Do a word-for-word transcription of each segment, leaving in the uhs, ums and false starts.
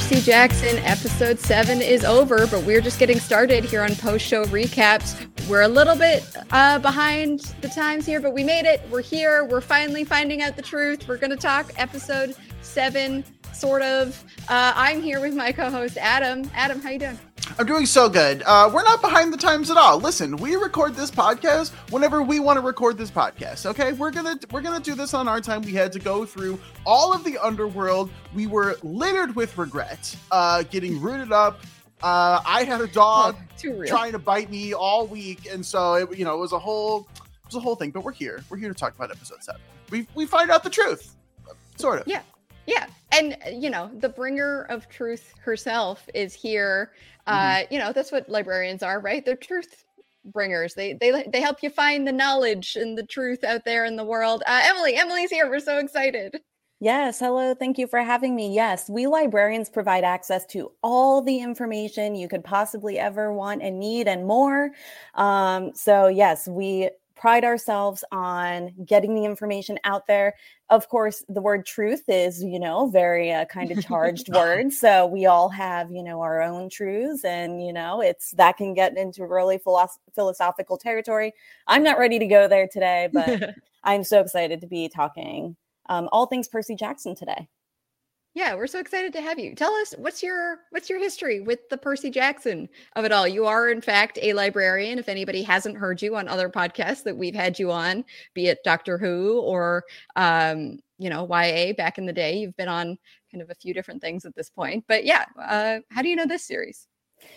Percy Jackson episode seven is over, but we're just getting started here on post-show recaps. We're a little bit uh, behind the times here, but we made it. We're here. We're finally finding out the truth. We're going to talk episode seven, sort of. Uh, I'm here with my co-host, Adam. Adam, how you doing? I'm doing so good. Uh, we're not behind the times at all. Listen, we record this podcast whenever we want to record this podcast. Okay, we're gonna we're gonna do this on our time. We had to go through all of the underworld. We were littered with regret, uh, getting rooted up. Uh, I had a dog oh, trying to bite me all week, and so it, you know it was a whole it was a whole thing. But we're here. We're here to talk about episode seven. We we find out the truth, sort of. Yeah. Yeah. And, you know, the bringer of truth herself is here. Uh, mm-hmm. You know, that's what librarians are, right? They're truth bringers. They they they help you find the knowledge and the truth out there in the world. Uh, Emily, Emily's here. We're so excited. Yes. Hello. Thank you for having me. Yes, we librarians provide access to all the information you could possibly ever want and need and more. Um, so, yes, we pride ourselves on getting the information out there. Of course, the word truth is, you know, very uh, kind of charged word. So we all have, you know, our own truths, and, you know, it's that can get into really philosoph- philosophical territory. I'm not ready to go there today, but I'm so excited to be talking um, all things Percy Jackson today. Yeah, we're so excited to have you. Tell us, what's your what's your history with the Percy Jackson of it all? You are, in fact, a librarian. If anybody hasn't heard you on other podcasts that we've had you on, be it Doctor Who or, um, you know, Y A back in the day, you've been on kind of a few different things at this point. But yeah, uh, how do you know this series?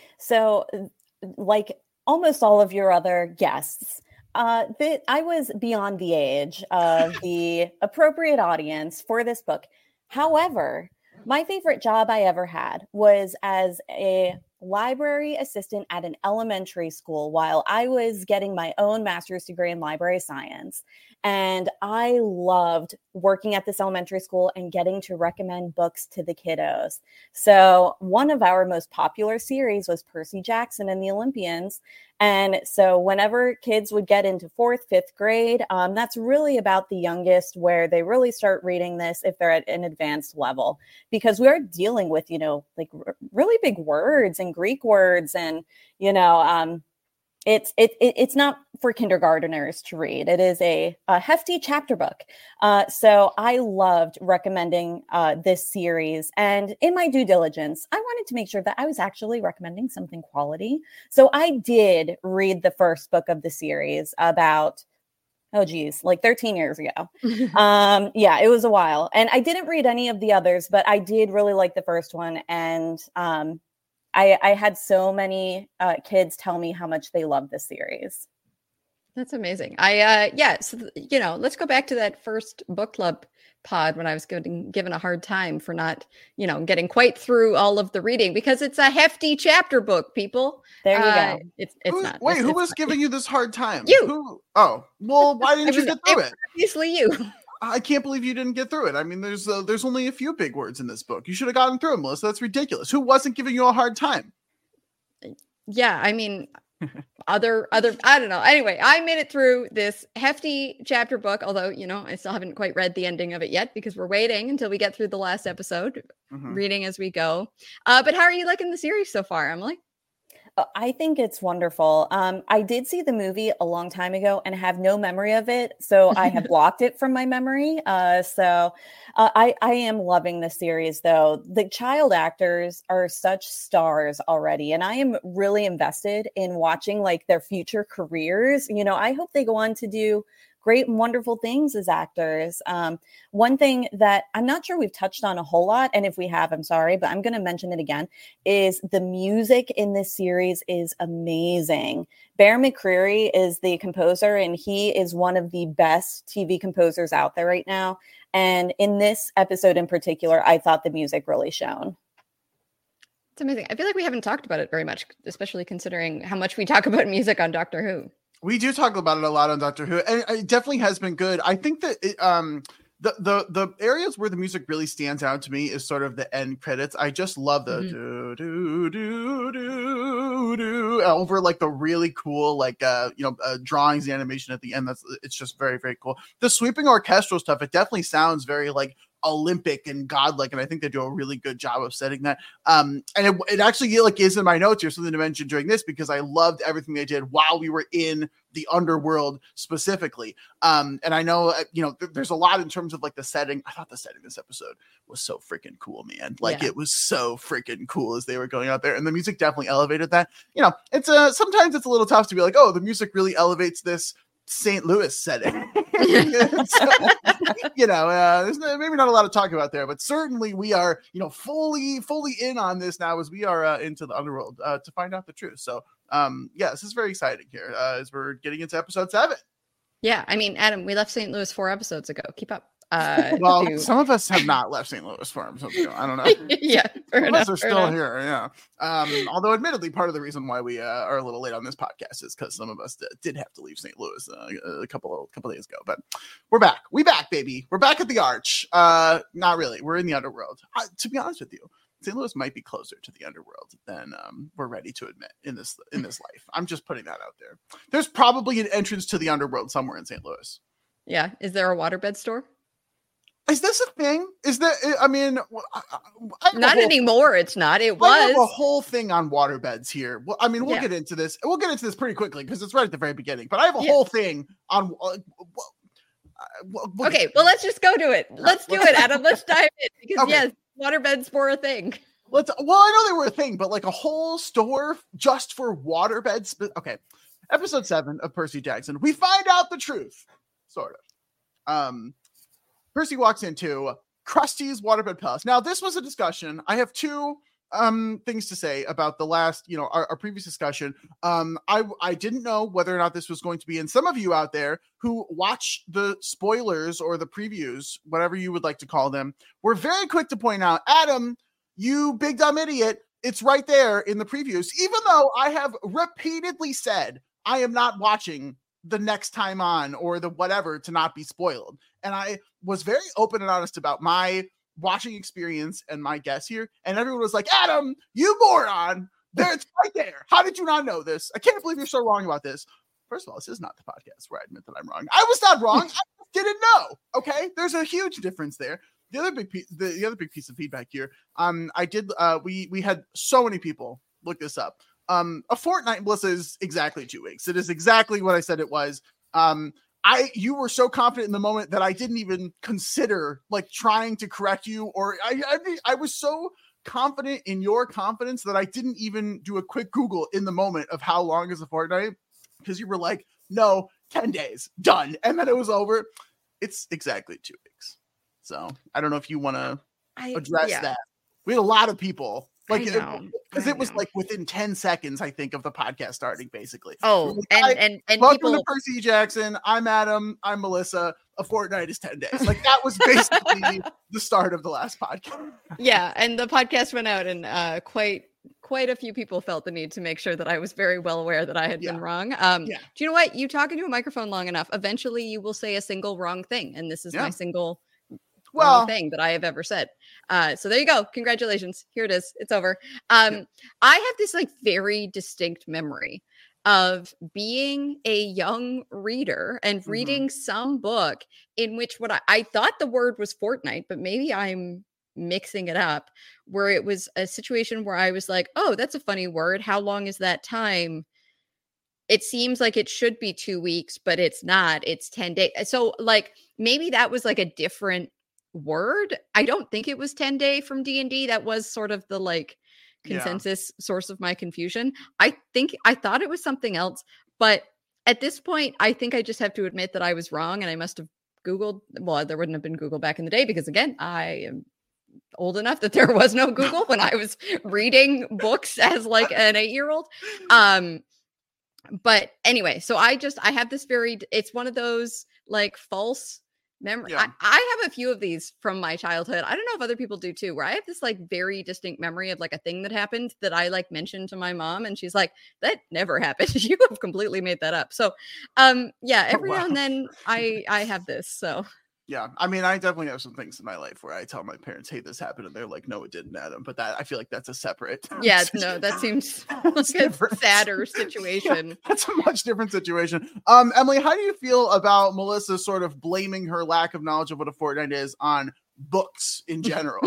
So, like almost all of your other guests, uh, that I was beyond the age of the appropriate audience for this book. However, my favorite job I ever had was as a library assistant at an elementary school while I was getting my own master's degree in library science. And I loved working at this elementary school and getting to recommend books to the kiddos. So one of our most popular series was Percy Jackson and the Olympians. And so whenever kids would get into fourth, fifth grade, um, that's really about the youngest where they really start reading this if they're at an advanced level, because we're dealing with, you know, like r- really big words and Greek words. And, you know, um, it's it, it it's not for kindergarteners to read. It is a, a hefty chapter book. Uh, so I loved recommending uh, this series. And in my due diligence, I wanted to make sure that I was actually recommending something quality. So I did read the first book of the series about, oh, geez, like thirteen years ago. um, yeah, it was a while. And I didn't read any of the others, but I did really like the first one. And um, I, I had so many uh, kids tell me how much they love this series. That's amazing. I, uh, yeah, so, you know, let's go back to that first book club pod when I was getting given a hard time for not, you know, getting quite through all of the reading, because it's a hefty chapter book, people. There you uh, go. It's, it's who, not. Wait, it's, who it's was not. giving you this hard time? You. Who? Oh, well, why didn't you was, get through it? it? Obviously you. I can't believe you didn't get through it. I mean, there's uh, there's only a few big words in this book. You should have gotten through them, Melissa. That's ridiculous. Who wasn't giving you a hard time? Yeah, I mean, other, other, I don't know. Anyway, I made it through this hefty chapter book, although, you know, I still haven't quite read the ending of it yet because we're waiting until we get through the last episode, mm-hmm. reading as we go. Uh, but how are you liking the series so far, Emily? I think it's wonderful. Um, I did see the movie a long time ago and have no memory of it. So I have blocked it from my memory. Uh, so uh, I, I am loving the series, though. The child actors are such stars already. And I am really invested in watching like their future careers. You know, I hope they go on to do great and wonderful things as actors. Um, one thing that I'm not sure we've touched on a whole lot, and if we have, I'm sorry, but I'm going to mention it again, is the music in this series is amazing. Bear McCreary is the composer, and he is one of the best T V composers out there right now. And in this episode in particular, I thought the music really shone. It's amazing. I feel like we haven't talked about it very much, especially considering how much we talk about music on Doctor Who. We do talk about it a lot on Doctor Who, and it definitely has been good. I think that it, um, the the the areas where the music really stands out to me is sort of the end credits. I just love the mm-hmm. do do do do do over like the really cool like uh you know uh, drawings, the animation at the end. That's it's just very very cool. The sweeping orchestral stuff, it definitely sounds very like Olympic and godlike, and I think they do a really good job of setting that. Um, and it, it actually like is in my notes here something to mention during this because I loved everything they did while we were in the underworld specifically. Um, and I know you know th- there's a lot in terms of like the setting. I thought the setting this episode was so freaking cool, man. Like yeah. it was so freaking cool as they were going out there, and the music definitely elevated that. You know, it's a sometimes it's a little tough to be like, oh, the music really elevates this Saint Louis setting. So, you know, uh, there's maybe not a lot to talk about there, but certainly we are, you know, fully, fully in on this now as we are uh, into the underworld uh, to find out the truth. So, um, yeah, this is very exciting here uh, as we're getting into episode seven. Yeah, I mean, Adam, we left Saint Louis four episodes ago. Keep up. Uh, well, to... some of us have not left Saint Louis for episodes ago. I don't know. yeah, some enough, of us are still enough. here. Yeah. Um, although, admittedly, part of the reason why we uh, are a little late on this podcast is because some of us did, did have to leave Saint Louis uh, a couple of couple days ago. But we're back. We back, baby. We're back at the Arch. Uh, not really. We're in the underworld. Uh, to be honest with you, Saint Louis might be closer to the underworld than um, we're ready to admit in this in this life. I'm just putting that out there. There's probably an entrance to the underworld somewhere in Saint Louis. Yeah. Is there a waterbed store? Is this a thing? Is that, I mean, I, I not whole, anymore. It's not. It was. I have a whole thing on waterbeds here. Well, I mean, we'll yeah. get into this. We'll get into this pretty quickly because it's right at the very beginning. But I have a yeah. whole thing on. Uh, well, we'll okay, well, let's just go to it. Let's do it, Adam. Let's dive in because okay. yes, waterbeds were a thing. Let's. Well, I know they were a thing, but like a whole store just for waterbeds. Okay, episode seven of Percy Jackson. We find out the truth, sort of. Um. Percy walks into Krusty's Waterbed Palace. Now, this was a discussion. I have two um, things to say about the last, you know, our, our previous discussion. Um, I I didn't know whether or not this was going to be, and some of you out there who watch the spoilers or the previews, whatever you would like to call them, were very quick to point out, Adam, you big dumb idiot, it's right there in the previews, even though I have repeatedly said I am not watching the next time on or the whatever to not be spoiled. And I was very open and honest about my watching experience and my guess here. And everyone was like, Adam, you moron. There, it's right there. How did you not know this? I can't believe you're so wrong about this. First of all, this is not the podcast where I admit that I'm wrong. I was not wrong. I just didn't know. Okay. There's a huge difference there. The other big piece, the, the other big piece of feedback here. Um, I did, uh, we, we had so many people look this up. Um, a fortnight, Melissa, is exactly two weeks. It is exactly what I said it was. Um, I, you were so confident in the moment that I didn't even consider like trying to correct you, or I, I, I was so confident in your confidence that I didn't even do a quick Google in the moment of how long is a fortnight, because you were like, no, ten days, done. And then it was over. It's exactly two weeks. So I don't know if you want to address yeah. that. We had a lot of people. Like, because it, it was know. like within ten seconds, I think, of the podcast starting, basically. Oh, like, and, and, and welcome people... to Percy Jackson. I'm Adam. I'm Melissa. A fortnight is ten days. Like, that was basically the start of the last podcast. Yeah, and the podcast went out, and uh, quite quite a few people felt the need to make sure that I was very well aware that I had yeah. been wrong. Um, yeah. Do you know what? You talk into a microphone long enough, eventually you will say a single wrong thing, and this is yeah. my single... well thing that I have ever said. Uh, so there you go. Congratulations. Here it is. It's over. Um, yeah. I have this like very distinct memory of being a young reader and mm-hmm. reading some book in which what I, I thought the word was fortnight, but maybe I'm mixing it up, where it was a situation where I was like, oh, that's a funny word. How long is that time? It seems like it should be two weeks, but it's not. It's ten days. So like maybe that was like a different word. I don't think it was ten day from D and D. That was sort of the like consensus yeah. source of my confusion. I think I thought it was something else, but at this point, I think I just have to admit that I was wrong, and I must have Googled. Well, there wouldn't have been Google back in the day because, again, I am old enough that there was no Google when I was reading books as like an eight-year-old. Um, but anyway, so I just I have this very. It's one of those like false. Memory. Yeah. I, I have a few of these from my childhood. I don't know if other people do too, where I have this like very distinct memory of like a thing that happened that I like mentioned to my mom, and she's like, that never happened. You have completely made that up. So um yeah, every oh, wow. now and then I I have this. So yeah, I mean, I definitely have some things in my life where I tell my parents, hey, this happened, and they're like, no, it didn't, Adam. But that I feel like that's a separate. Yeah, no, that seems like a sadder situation. Yeah, that's a much different situation. Um, Emily, how do you feel about Melissa sort of blaming her lack of knowledge of what a fortnight is on books in general.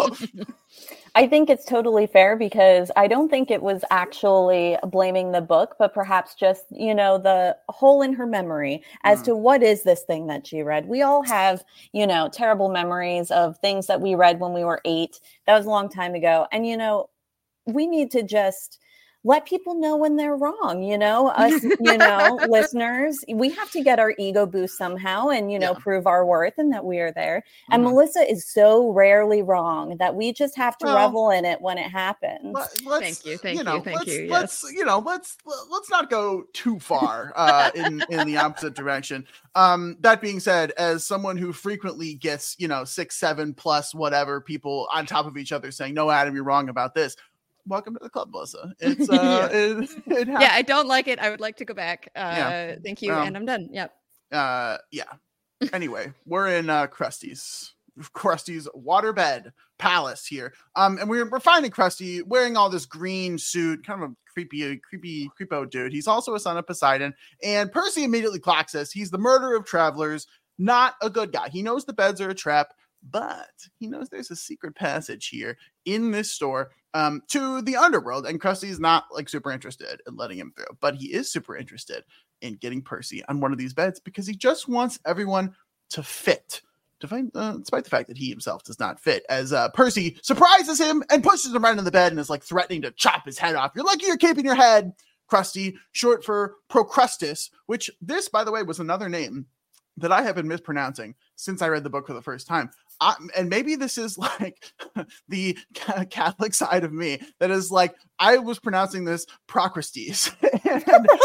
I think it's totally fair because I don't think it was actually blaming the book, but perhaps just, you know, the hole in her memory as mm. to what is this thing that she read. We all have, you know, terrible memories of things that we read when we were eight. That was a long time ago. And, you know, we need to just let people know when they're wrong, you know, us, you know, listeners, we have to get our ego boost somehow and, you know, yeah. prove our worth and that we are there. Mm-hmm. And Melissa is so rarely wrong that we just have to well, revel in it when it happens. Let, thank you. Thank you. Know, you thank let's, you. Yes. Let's, you know, let's, let's not go too far uh, in, in the opposite direction. Um, that being said, as someone who frequently gets, you know, six, seven plus whatever people on top of each other saying, no, Adam, you're wrong about this. Welcome to the club, Melissa. It's uh, yeah. it, it yeah, I don't like it. I would like to go back. Uh, yeah. Thank you, um, and I'm done. Yep. Uh, yeah. Anyway, we're in uh, Krusty's Krusty's waterbed palace here. Um, and we're we're finding Krusty wearing all this green suit, kind of a creepy, creepy, creepo dude. He's also a son of Poseidon, and Percy immediately clocks us. He's the murderer of travelers, not a good guy. He knows the beds are a trap, but he knows there's a secret passage here in this store um, to the underworld. And Krusty's not like super interested in letting him through, but he is super interested in getting Percy on one of these beds because he just wants everyone to fit, to find, uh, despite the fact that he himself does not fit, as uh, Percy surprises him and pushes him right in the bed and is like threatening to chop his head off. You're lucky you're keeping your head, Krusty, short for Procrustes, which this, by the way, was another name that I have been mispronouncing since I read the book for the first time. I, and maybe this is like the Catholic side of me that is like, I was pronouncing this Procrustes. and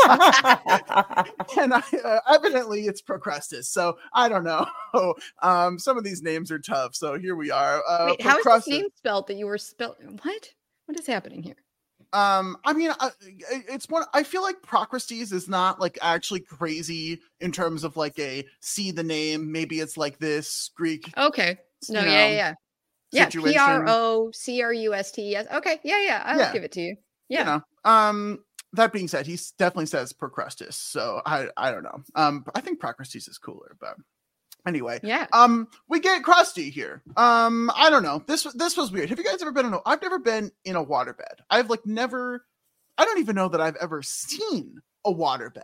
I, and I uh, evidently it's Procrustes. So I don't know. Um, some of these names are tough. So here we are. Uh, Wait, how is this name spelled that you were spelled? What? What is happening here? Um, I mean, I, it's one, I feel like Procrustes is not like actually crazy in terms of like a see the name. Maybe it's like this Greek. Okay. No, you know, yeah, yeah. Yeah. P R O C R U S T S. Okay. Yeah, yeah. I'll yeah. give it to you. Yeah. You know, um, that being said, he definitely says Procrustes. So I, I don't know. Um, I think Procrustes is cooler, but anyway, yeah. Um, we get Krusty here. Um, I don't know. This this was weird. Have you guys ever been in a? I've never been in a waterbed. I've like never. I don't even know that I've ever seen a waterbed.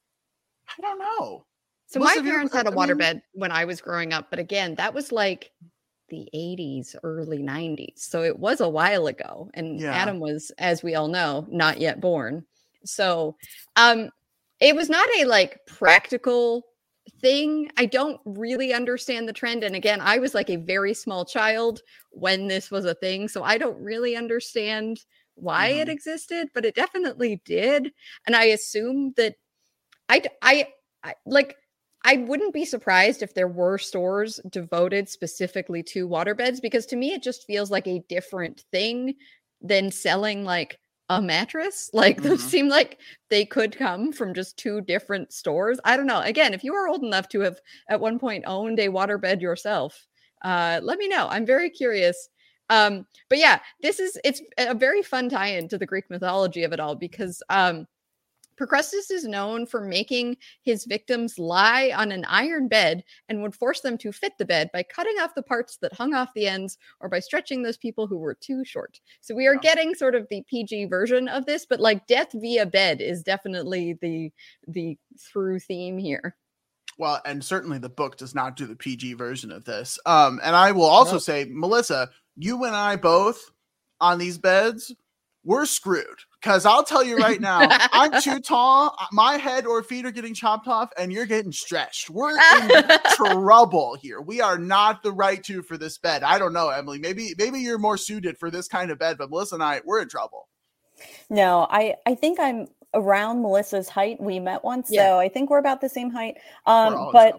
I don't know. So Most my parents you, had a waterbed I mean, when I was growing up, but again, that was like the eighties, early nineties. So it was a while ago, and yeah. Adam was, as we all know, not yet born. So, um, it was not a like practical thing. I don't really understand the trend. And again, I was like a very small child when this was a thing. So I don't really understand why mm-hmm. it existed, but it definitely did. And I assume that I, I, I like, I wouldn't be surprised if there were stores devoted specifically to waterbeds, because to me, it just feels like a different thing than selling like a mattress. Like mm-hmm. those seem like they could come from just two different stores. I don't know. Again, if you are old enough to have at one point owned a waterbed yourself, uh, let me know. I'm very curious. Um, but yeah, this is, it's a very fun tie-in to the Greek mythology of it all, because um, Procrustes is known for making his victims lie on an iron bed and would force them to fit the bed by cutting off the parts that hung off the ends or by stretching those people who were too short. So we are yeah. getting sort of the P G version of this, but like death via bed is definitely the the through theme here. Well, and certainly the book does not do the P G version of this. Um, and I will also nope. say, Melissa, you and I both on these beds, we're screwed. Because I'll tell you right now, I'm too tall. My head or feet are getting chopped off, and you're getting stretched. We're in trouble here. We are not the right two for this bed. I don't know, Emily. Maybe maybe you're more suited for this kind of bed, but Melissa and I, we're in trouble. No, I, I think I'm around Melissa's height. We met once, yeah. so I think we're about the same height. Um, but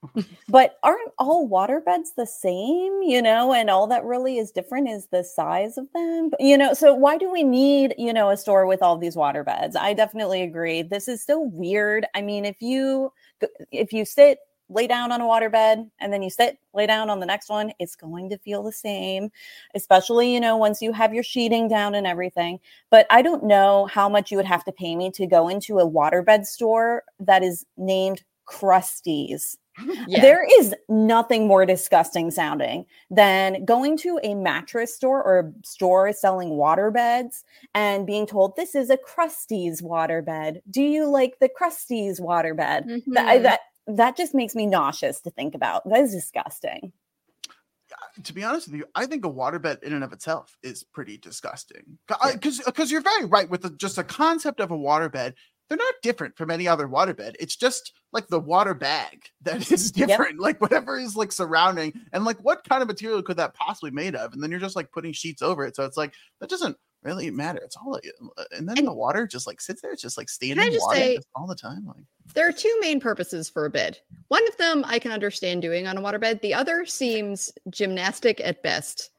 but aren't all water beds the same, you know, and all that really is different is the size of them, you know, so why do we need, you know, a store with all these water beds? I definitely agree. This is so weird. I mean, if you, if you sit, lay down on a water bed and then you sit, lay down on the next one, it's going to feel the same, especially, you know, once you have your sheeting down and everything. But I don't know how much you would have to pay me to go into a waterbed store that is named Krusty's. Yeah. There is nothing more disgusting sounding than going to a mattress store or a store selling water beds and being told this is a Krusty's water bed. Do you like the Krusty's water bed? Mhm. That, that that just makes me nauseous to think about. That is disgusting. To be honest with you, I think a waterbed in and of itself is pretty disgusting. Because yeah. because you're very right with the, just the concept of a waterbed. They're not different from any other waterbed. It's just like the water bag that is different, yep. like whatever is like surrounding. And like, what kind of material could that possibly made of? And then you're just like putting sheets over it. So it's like, that doesn't really matter. It's all, and then and the water just like sits there. It's just like standing water say, all the time. Like, there are two main purposes for a bed. One of them I can understand doing on a waterbed. The other seems gymnastic at best.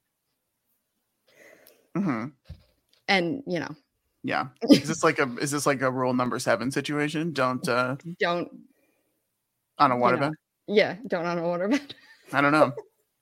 Mm-hmm. And, you know. Yeah. Is this like a is this like a rule number seven situation? Don't uh don't on a waterbed? You know, yeah, don't on a waterbed. I don't know.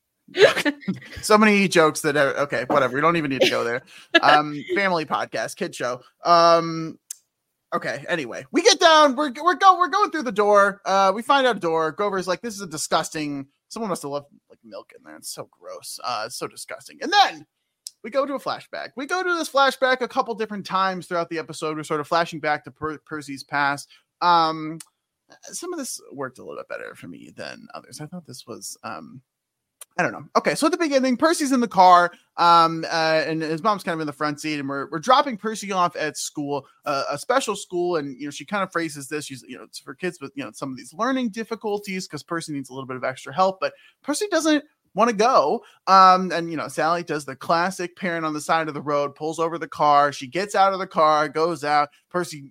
So many jokes that are okay, whatever. We don't even need to go there. Um, family podcast, kid show. Um, okay. Anyway, we get down. We're we're going we're going through the door. Uh, we find out a door. Grover's like, "This is a disgusting." Someone must have left like milk in there. It's so gross. Uh, it's so disgusting. And then we go to a flashback. We go to this flashback a couple different times throughout the episode. We're sort of flashing back to per- Percy's past. Um, some of this worked a little bit better for me than others. I thought this was. Um, I don't know. Okay, so at the beginning, Percy's in the car, um, uh, and his mom's kind of in the front seat, and we're we're dropping Percy off at school, uh, a special school, and you know she kind of phrases this, she's you know it's for kids with you know some of these learning difficulties because Percy needs a little bit of extra help, but Percy doesn't want to go. Um, and you know Sally does the classic parent on the side of the road, pulls over the car, she gets out of the car, goes out. Percy,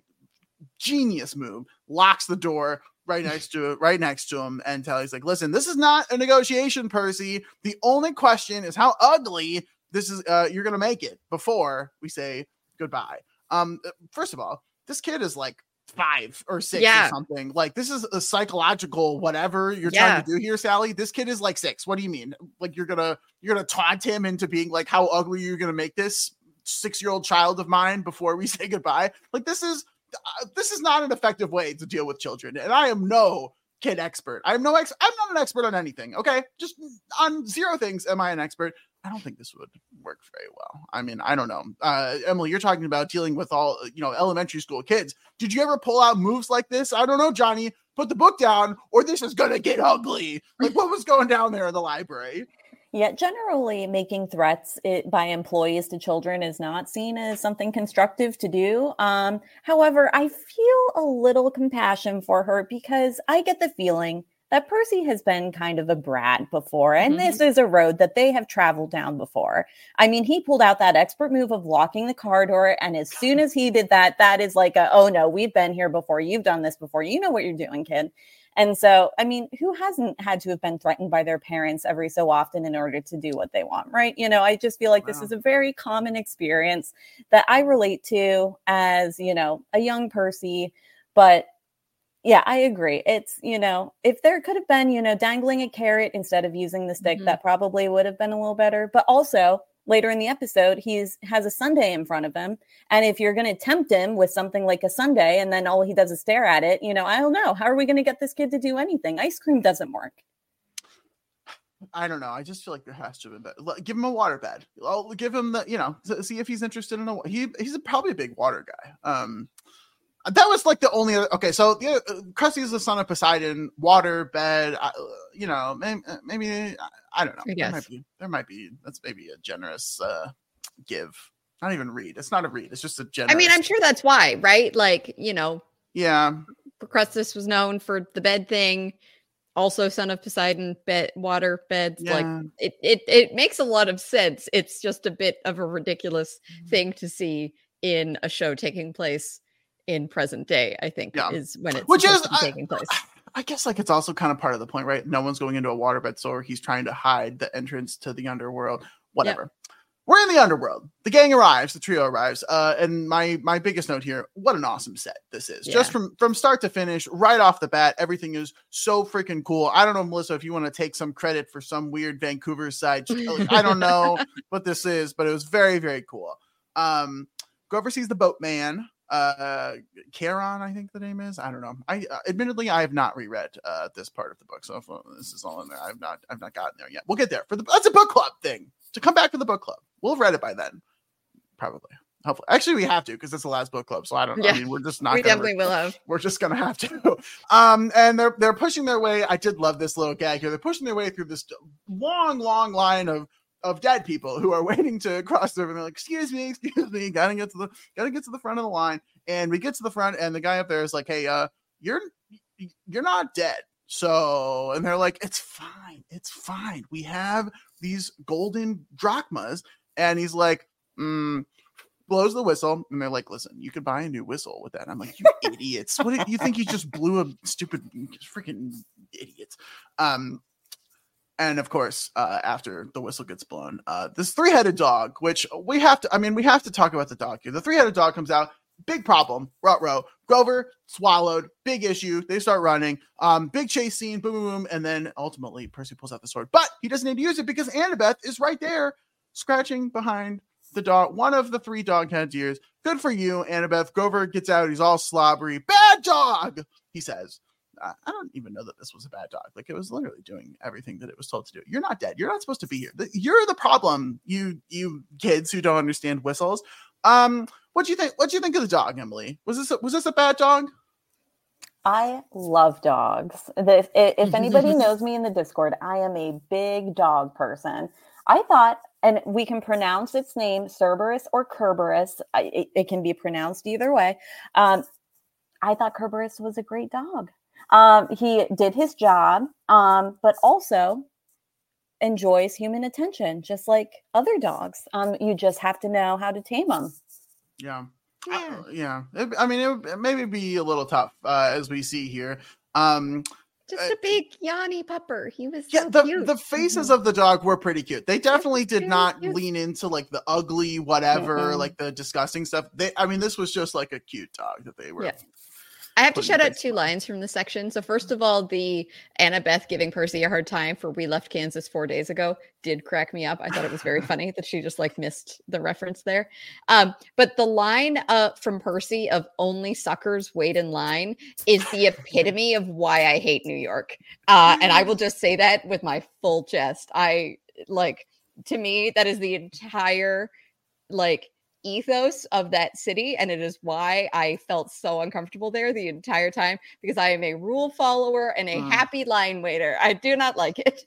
genius move, locks the door. Right next to it, right next to him, and Tally's like, "Listen, this is not a negotiation, Percy. The only question is how ugly this is. Uh, you're gonna make it before we say goodbye." Um, first of all, this kid is like five or six yeah. or something. Like this is a psychological whatever you're yeah. trying to do here, Sally. This kid is like six. What do you mean? Like you're gonna you're gonna taunt him into being like, how ugly you're gonna make this six-year-old child of mine before we say goodbye? Like this is. Uh, this is not an effective way to deal with children, and I am no kid expert. I'm no ex. I'm not an expert on anything. Okay, just on zero things am I an expert. I don't think this would work very well. I mean, I don't know. Uh, Emily, you're talking about dealing with all you know elementary school kids. Did you ever pull out moves like this? I don't know, Johnny. Put the book down, or this is gonna get ugly. Like what was going down there in the library? Yeah, generally making threats it, by employees to children is not seen as something constructive to do. Um, however, I feel a little compassion for her because I get the feeling that Percy has been kind of a brat before, and mm-hmm. this is a road that they have traveled down before. I mean, he pulled out that expert move of locking the car door, and as soon as he did that, that is like a, oh no, we've been here before, you've done this before, you know what you're doing, kid. And so, I mean, who hasn't had to have been threatened by their parents every so often in order to do what they want, right? You know, I just feel like wow. this is a very common experience that I relate to as, you know, a young Percy. But yeah, I agree. It's, you know, if there could have been, you know, dangling a carrot instead of using the stick, mm-hmm. that probably would have been a little better. But also, later in the episode, he's has a sundae in front of him. And if you're going to tempt him with something like a sundae and then all he does is stare at it, you know, I don't know. How are we going to get this kid to do anything? Ice cream doesn't work. I don't know. I just feel like there has to have been better. Give him a water bed. I'll give him the, you know, see if he's interested in a, he, he's a, probably a big water guy. Um, That was like the only other, okay. So yeah, Krusty is the son of Poseidon, water bed. Uh, you know, maybe, maybe I don't know. I there might be, there might be. That's maybe a generous uh, give. Not even read. It's not a read. It's just a generous. I mean, I'm sure that's why, right? Like, you know, yeah. Procrustes was known for the bed thing. Also, son of Poseidon, bed, water beds. Yeah. Like it, it, it makes a lot of sense. It's just a bit of a ridiculous thing to see in a show taking place in present day, I think, yeah. is when it's Which is, to be taking place. I, I guess like it's also kind of part of the point, right? No one's going into a waterbed store. He's trying to hide the entrance to the underworld, whatever. Yep. We're in the underworld. The gang arrives, the trio arrives. Uh, and my my biggest note here, what an awesome set this is. Yeah. Just from, from start to finish, right off the bat, everything is so freaking cool. I don't know, Melissa, if you want to take some credit for some weird Vancouver side. I don't know what this is, but it was very, very cool. Um, Grover sees the boatman. uh Charon, I think the name is. I don't know. I uh, admittedly I have not reread uh this part of the book, so if, uh, this is all in there. I've not I've not gotten there yet. We'll get there for the that's a book club thing to come back to the book club. We'll have read it by then, probably. Hopefully, actually, we have to because it's the last book club. So I don't know. Yeah. I mean, we're just not. We gonna definitely re- will have. We're just gonna have to. Um, and they're they're pushing their way. I did love this little gag here. They're pushing their way through this long, long line of. of dead people who are waiting to cross over. And they're like, excuse me, excuse me, gotta get to the gotta get to the front of the line. And we get to the front, and the guy up there is like, hey, uh, you're you're not dead. So, and they're like, it's fine, it's fine. We have these golden drachmas. And he's like, mm, blows the whistle, and they're like, listen, you could buy a new whistle with that. I'm like, you idiots. What do you think you just blew a stupid freaking idiots? Um And of course, uh, after the whistle gets blown, uh, this three-headed dog, which we have to, I mean, we have to talk about the dog here. The three-headed dog comes out, big problem, ruh-roh. Grover swallowed, big issue. They start running, um, big chase scene, boom, boom, boom. And then ultimately Percy pulls out the sword, but he doesn't need to use it because Annabeth is right there scratching behind the dog, one of the three dog head ears. Good for you, Annabeth. Grover gets out. He's all slobbery. Bad dog, he says. I don't even know that this was a bad dog. Like, it was literally doing everything that it was told to do. You're not dead. You're not supposed to be here. You're the problem, you you kids who don't understand whistles. Um, what do you think? What do you think of the dog, Emily? Was this a, was this a bad dog? I love dogs. If, if anybody knows me in the Discord, I am a big dog person. I thought, and we can pronounce its name Cerberus or Kerberos. I, it, it can be pronounced either way. Um, I thought Kerberos was a great dog. Um, he did his job, um, but also enjoys human attention, just like other dogs. Um, you just have to know how to tame them. Yeah. Yeah. I, yeah. It, I mean, it would maybe be a little tough, uh, as we see here. Um, Just a big yawny pupper. He was yeah, so the, cute. the faces mm-hmm. of the dog were pretty cute. They definitely did not cute. lean into like the ugly whatever, mm-hmm. like the disgusting stuff. They, I mean, this was just like a cute dog that they were. Yeah. I have to shout out two lines from the section. So first of all, the Annabeth giving Percy a hard time for "We left Kansas four days ago" did crack me up. I thought it was very funny that she just like missed the reference there. Um, but the line uh, from Percy of "only suckers wait in line" is the epitome of why I hate New York. Uh, and I will just say that with my full chest. I like, to me, that is the entire like ethos of that city, and it is why I felt so uncomfortable there the entire time, because I am a rule follower and a mm. happy line waiter. I do not like it.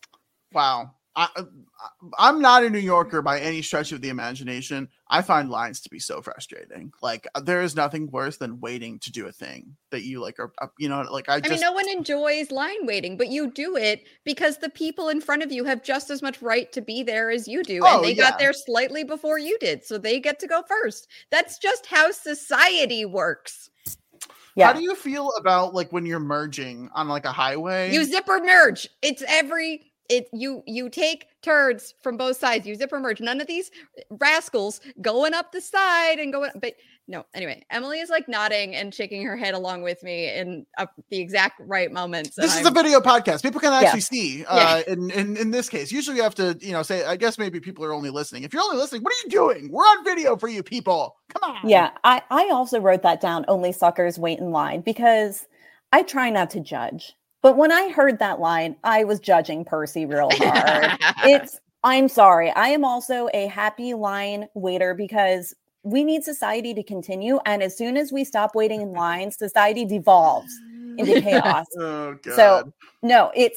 Wow. I, I'm not a New Yorker by any stretch of the imagination. I find lines to be so frustrating. Like, there is nothing worse than waiting to do a thing that you like, are, you know, like I just. I mean, no one enjoys line waiting, but you do it because the people in front of you have just as much right to be there as you do. Oh, and they yeah. got there slightly before you did. So they get to go first. That's just how society works. Yeah. How do you feel about like when you're merging on like a highway? You zipper merge. It's every. It you you take turds from both sides. You zipper merge. None of these rascals going up the side and going. But no. Anyway, Emily is like nodding and shaking her head along with me in uh, the exact right moments. This is I'm, a video podcast. People can actually yeah. see. Uh, yeah. in, in in this case, usually you have to, you know, say. I guess maybe people are only listening. If you're only listening, what are you doing? We're on video for you, people. Come on. Yeah, I I also wrote that down. Only suckers wait in line, because I try not to judge. But when I heard that line, I was judging Percy real hard. It's, I'm sorry. I am also a happy line waiter because we need society to continue. And as soon as we stop waiting in line, society devolves into chaos. Oh, God. So no, it's,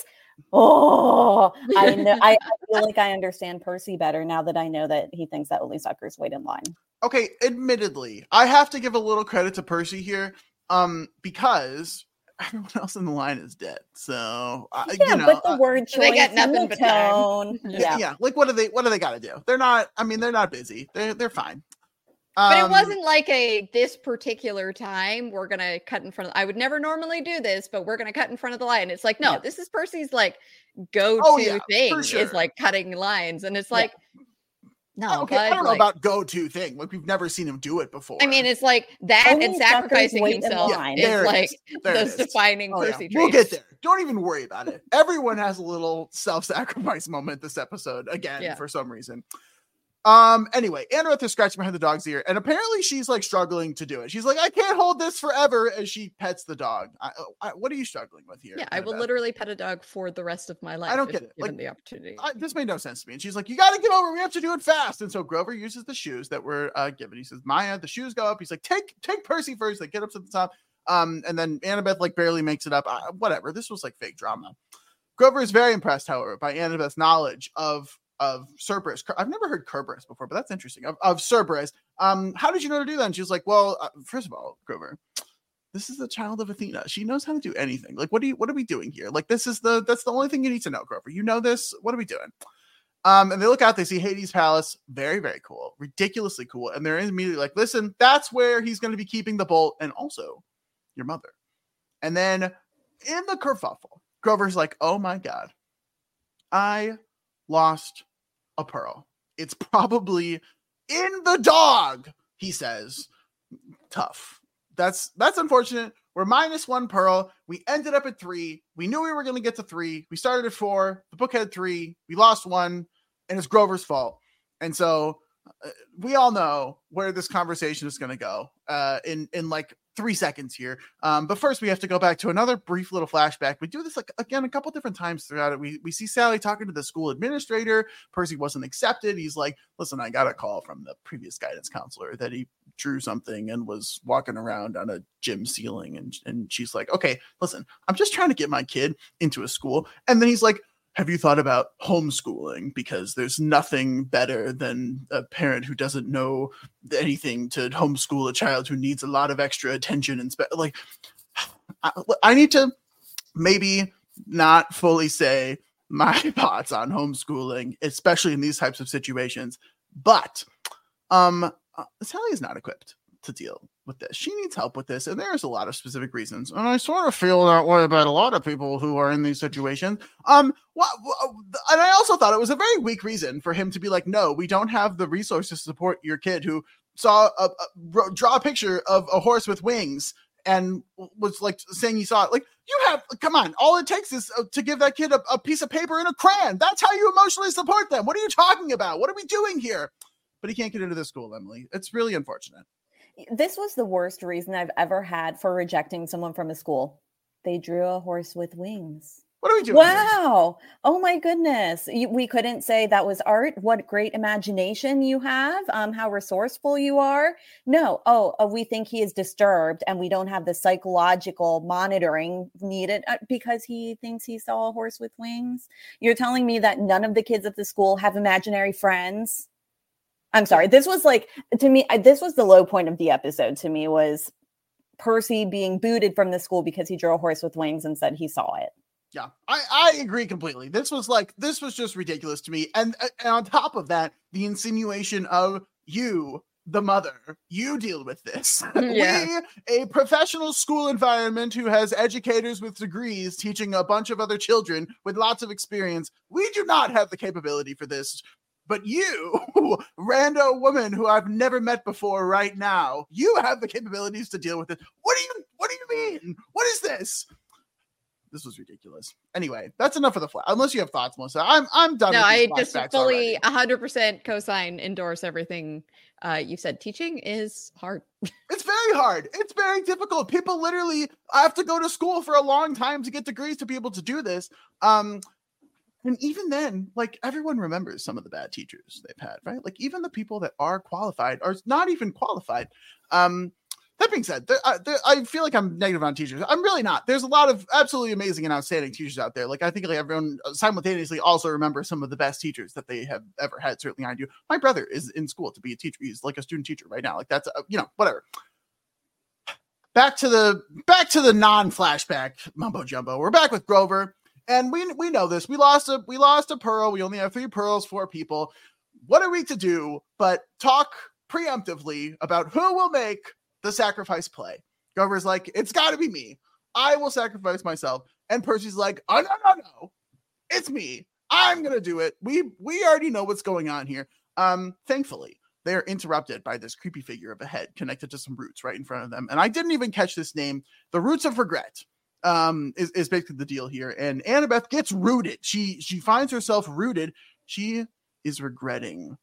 oh, I know. I, I feel like I understand Percy better now that I know that he thinks that only suckers wait in line. Okay, admittedly, I have to give a little credit to Percy here, um, because everyone else in the line is dead. So uh, yeah, you know, but the uh, word choice, they got nothing but tone. time. Yeah. yeah. Like, what do they? What do they got to do? They're not. I mean, they're not busy. They're they're fine. But um, it wasn't like a this particular time we're gonna cut in front of. I would never normally do this, but we're gonna cut in front of the line. It's like no, yeah. this is Percy's like go-to oh, yeah, thing sure. is like cutting lines, and it's like. Yeah. No, okay, bud, I don't like, know about go-to thing. Like, we've never seen him do it before. I mean, it's like that Only and sacrificing himself Yeah, is like those is. defining oh, Percy yeah. traits. We'll get there. Don't even worry about it. Everyone has a little self-sacrifice moment this episode again yeah. for some reason. Um, anyway, Annabeth is scratching behind the dog's ear, and apparently she's like struggling to do it. She's like, I can't hold this forever, as she pets the dog. I, I, what are you struggling with here? Yeah, Annabeth? I will literally pet a dog for the rest of my life. I don't get it. Given like, the opportunity. I, this made no sense to me. And she's like, you got to get over. We have to do it fast. And so Grover uses the shoes that were uh, given. He says, Maya, the shoes go up. He's like, take take Percy first. They get up to the top. Um, and then Annabeth like barely makes it up. Uh, whatever. This was like fake drama. Grover is very impressed, however, by Annabeth's knowledge of of Cerberus. I've never heard Kerberos before, but that's interesting. Of, of Cerberus. Um, how did you know to do that? And she's like, well, uh, first of all, Grover, this is the child of Athena. She knows how to do anything. Like, what do you, what are we doing here? Like, this is the, that's the only thing you need to know, Grover. You know this. What are we doing? Um, and they look out, they see Hades' palace. Very, very cool. Ridiculously cool. And they're immediately like, listen, that's where he's going to be keeping the bolt. And also your mother. And then in the kerfuffle, Grover's like, oh my God, I lost a pearl. It's probably in the dog, he says. Tough. That's that's unfortunate. We're minus one pearl. We ended up at three. We knew we were going to get to three. We started at four. The book had three. We lost one, and it's Grover's fault. And so uh, we all know where this conversation is going to go uh, in in like three seconds here. Um, but first, we have to go back to another brief little flashback. We do this like again a couple different times throughout it. We we see Sally talking to the school administrator. Percy wasn't accepted. He's like, "Listen, I got a call from the previous guidance counselor that he drew something and was walking around on a gym ceiling." And and she's like, "Okay, listen, I'm just trying to get my kid into a school." And then he's like, have you thought about homeschooling? Because there's nothing better than a parent who doesn't know anything to homeschool a child who needs a lot of extra attention. And spe- like, I, I need to maybe not fully say my thoughts on homeschooling, especially in these types of situations. But um, uh, Sally is not equipped to deal with this. She needs help with this, and there's a lot of specific reasons. And I sort of feel that way about a lot of people who are in these situations. Um, what, and I also thought it was a very weak reason for him to be like, "No, we don't have the resources to support your kid who saw a, a draw a picture of a horse with wings and was like saying he saw it." Like, you have, come on, all it takes is to give that kid a, a piece of paper and a crayon. That's how you emotionally support them. What are you talking about? What are we doing here? But he can't get into this school, Emily. It's really unfortunate. This was the worst reason I've ever had for rejecting someone from a school. They drew a horse with wings. What are we doing? Wow. Here? Oh my goodness. You, we couldn't say that was art. What great imagination you have. Um, how resourceful you are. No. Oh, uh, we think he is disturbed and we don't have the psychological monitoring needed uh, because he thinks he saw a horse with wings. You're telling me that none of the kids at the school have imaginary friends? I'm sorry. This was like, to me, I, this was the low point of the episode to me, was Percy being booted from the school because he drew a horse with wings and said he saw it. Yeah, I, I agree completely. This was like, this was just ridiculous to me. And, and on top of that, the insinuation of you, the mother, you deal with this. Yeah. We, a professional school environment who has educators with degrees teaching a bunch of other children with lots of experience, we do not have the capability for this. But you, rando woman who I've never met before right now, you have the capabilities to deal with it. What do you, what do you mean? What is this? This was ridiculous. Anyway, that's enough of the flash. Unless you have thoughts, Melissa. I'm I'm done. No, with I just fully already. one hundred percent co-sign, endorse everything uh, you said. Teaching is hard. It's very hard. It's very difficult. People literally have to go to school for a long time to get degrees to be able to do this. Um, And even then, like, everyone remembers some of the bad teachers they've had, right? Like, even the people that are qualified are not even qualified. Um, that being said, there, uh, there, I feel like I'm negative on teachers. I'm really not. There's a lot of absolutely amazing and outstanding teachers out there. Like, I think like everyone simultaneously also remembers some of the best teachers that they have ever had. Certainly I do. My brother is in school to be a teacher. He's like a student teacher right now. Like, that's, uh, you know, whatever. Back to the, back to the non-flashback mumbo jumbo. We're back with Grover. And we we know this. We lost a we lost a pearl. We only have three pearls, four people. What are we to do but talk preemptively about who will make the sacrifice play? Grover's like, it's got to be me. I will sacrifice myself. And Percy's like, oh, no, no, no. It's me. I'm going to do it. We we already know what's going on here. Um, thankfully, they're interrupted by this creepy figure of a head connected to some roots right in front of them. And I didn't even catch this name. The Roots of Regret. Um, is, is basically the deal here. And Annabeth gets rooted. She she finds herself rooted. She is regretting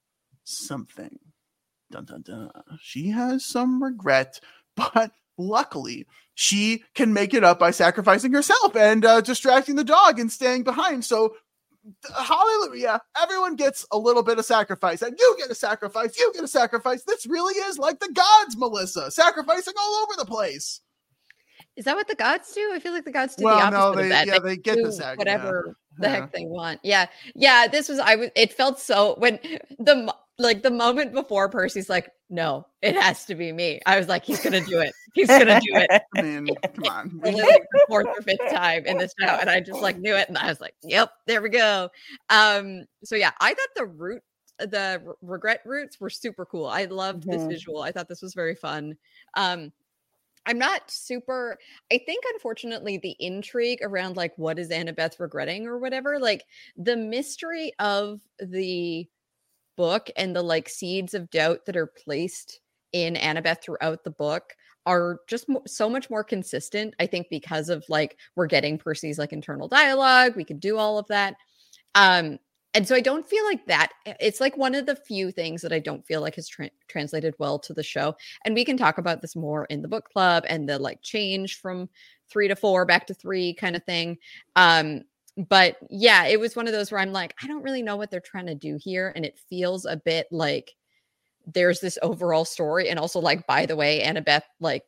something. Dun, dun, dun. She has some regret, but luckily she can make it up by sacrificing herself and uh, distracting the dog and staying behind. So hallelujah, everyone gets a little bit of sacrifice, and you get a sacrifice, you get a sacrifice. This really is like the gods, Melissa, sacrificing all over the place. Is that what the gods do? I feel like the gods do well, the opposite no, they, of that. Yeah, they, they get do the sacrifice. Whatever yeah. the yeah. heck they want. Yeah. Yeah. This was, I was, it felt so, when the, like the moment before Percy's like, no, it has to be me. I was like, he's going to do it. He's going to do it. I mean, come on. Like the fourth or fifth time in this show. And I just like knew it. And I was like, yep, there we go. Um, so yeah, I thought the root, the r- regret roots were super cool. I loved Mm-hmm. this visual. I thought this was very fun. Um, I'm not super, I think unfortunately the intrigue around like, what is Annabeth regretting or whatever, like the mystery of the book and the like seeds of doubt that are placed in Annabeth throughout the book are just mo- so much more consistent. I think because of like, we're getting Percy's like internal dialogue, we can do all of that. Um, And so I don't feel like that. It's like one of the few things that I don't feel like has tra- translated well to the show. And we can talk about this more in the book club and the like change from three to four back to three kind of thing. Um, but yeah, it was one of those where I'm like, I don't really know what they're trying to do here. And it feels a bit like there's this overall story. And also like, by the way, Annabeth like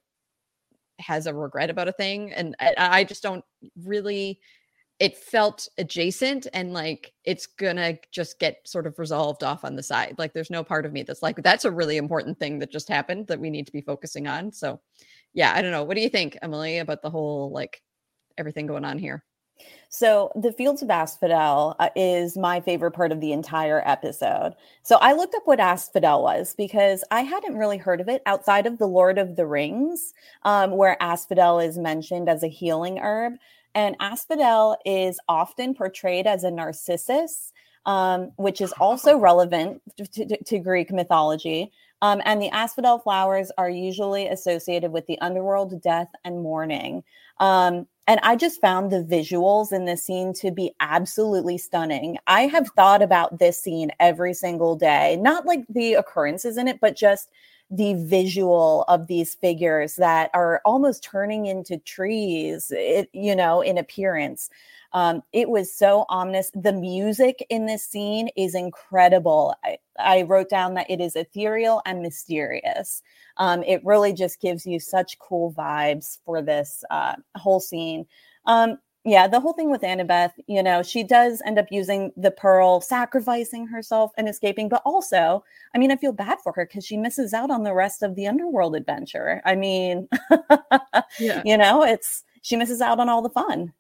has a regret about a thing. And I, I just don't really... It felt adjacent and like it's gonna just get sort of resolved off on the side. Like there's no part of me that's like, that's a really important thing that just happened that we need to be focusing on. So yeah, I don't know. What do you think, Emily, about the whole, like everything going on here? So the Fields of Asphodel uh, is my favorite part of the entire episode. So I looked up what Asphodel was because I hadn't really heard of it outside of the Lord of the Rings, um, where Asphodel is mentioned as a healing herb. And asphodel is often portrayed as a narcissus, um, which is also relevant to, to, to Greek mythology. Um, and the asphodel flowers are usually associated with the underworld, death, and mourning. Um, and I just found the visuals in this scene to be absolutely stunning. I have thought about this scene every single day, not like the occurrences in it, but just the visual of these figures that are almost turning into trees, it, you know, in appearance. Um, it was so ominous. The music in this scene is incredible. I, I wrote down that it is ethereal and mysterious. Um, it really just gives you such cool vibes for this uh, whole scene. Um, Yeah, the whole thing with Annabeth, you know, she does end up using the pearl, sacrificing herself and escaping. But also, I mean, I feel bad for her because she misses out on the rest of the underworld adventure. I mean, yeah. you know, it's she misses out on all the fun.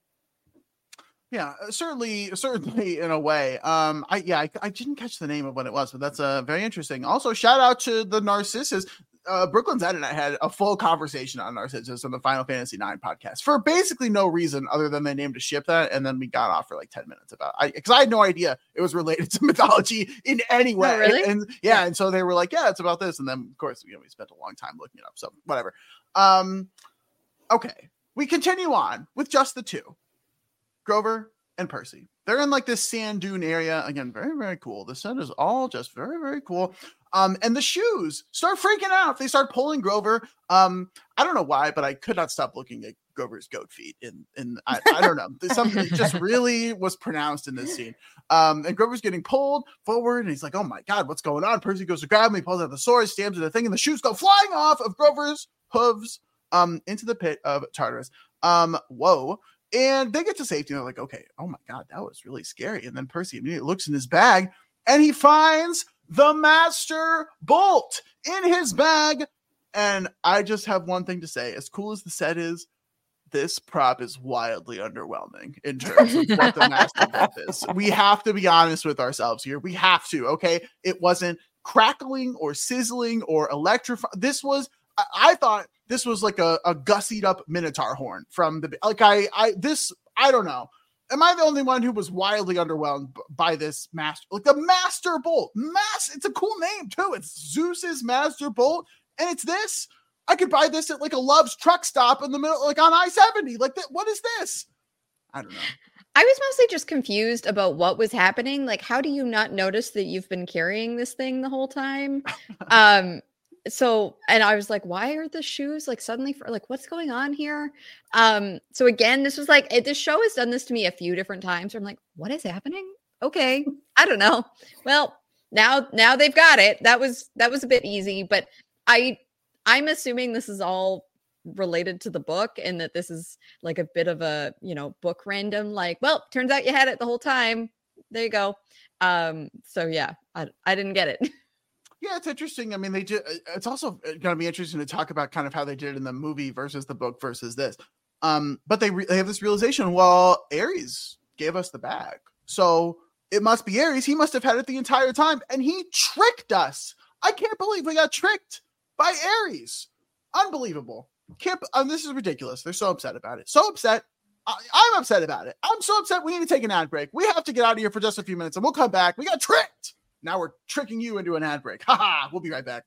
Yeah, certainly, certainly in a way. Um, I yeah, I, I didn't catch the name of what it was, but that's uh, very interesting. Also, shout out to the Narcissus. Uh, Brooklyn's Ed and I had a full conversation on Narcissus on the Final Fantasy nine podcast for basically no reason other than they named a ship that, and then we got off for like ten minutes about it because I, I had no idea it was related to mythology in any way. Oh, really? And, and yeah, and so they were like, yeah, it's about this, and then of course you know we spent a long time looking it up. So whatever. Um, okay, we continue on with just the two, Grover and Percy. They're in like this sand dune area again. Very very cool. The set is all just very very cool. Um, and the shoes start freaking out. They start pulling Grover. Um, I don't know why, but I could not stop looking at Grover's goat feet. In, in I, I don't know. Something just really was pronounced in this scene. Um, and Grover's getting pulled forward, and he's like, "Oh my god, what's going on?" Percy goes to grab him. He pulls out the sword, stabs at the thing, and the shoes go flying off of Grover's hooves um, into the pit of Tartarus. Um, whoa. And they get to safety, and they're like, "Okay, oh my god, that was really scary." And then Percy immediately looks in his bag, and he finds the Master Bolt in his bag. And I just have one thing to say. As cool as the set is, this prop is wildly underwhelming in terms of what the Master Bolt is. We have to be honest with ourselves here. We have to, okay? It wasn't crackling or sizzling or electrifying. This was, I, I thought this was like a, a gussied up Minotaur horn from the, like I, I, this, I don't know. Am I the only one who was wildly underwhelmed by this master? Like the Master Bolt, mass. It's a cool name too. It's Zeus's Master Bolt, and it's this. I could buy this at like a Love's truck stop in the middle, like on I seventy. Like that. What is this? I don't know. I was mostly just confused about what was happening. Like, how do you not notice that you've been carrying this thing the whole time? um, so, and I was like, why are the shoes like suddenly for like, what's going on here? Um, so again, this was like, it, this show has done this to me a few different times where I'm like, what is happening? Okay. I don't know. Well, now, now they've got it. That was, that was a bit easy, but I, I'm assuming this is all related to the book and that this is like a bit of a, you know, book random, like, well, turns out you had it the whole time. There you go. Um, so yeah, I, I didn't get it. Yeah, it's interesting. I mean, they just, it's also going to be interesting to talk about kind of how they did it in the movie versus the book versus this. Um, but they, re- they have this realization, well, Ares gave us the bag. So it must be Ares. He must have had it the entire time. And he tricked us. I can't believe we got tricked by Ares. Unbelievable. Can't, um, this is ridiculous. They're so upset about it. So upset. I, I'm upset about it. I'm so upset. We need to take an ad break. We have to get out of here for just a few minutes and we'll come back. We got tricked. Now we're tricking you into an ad break. Ha ha. We'll be right back.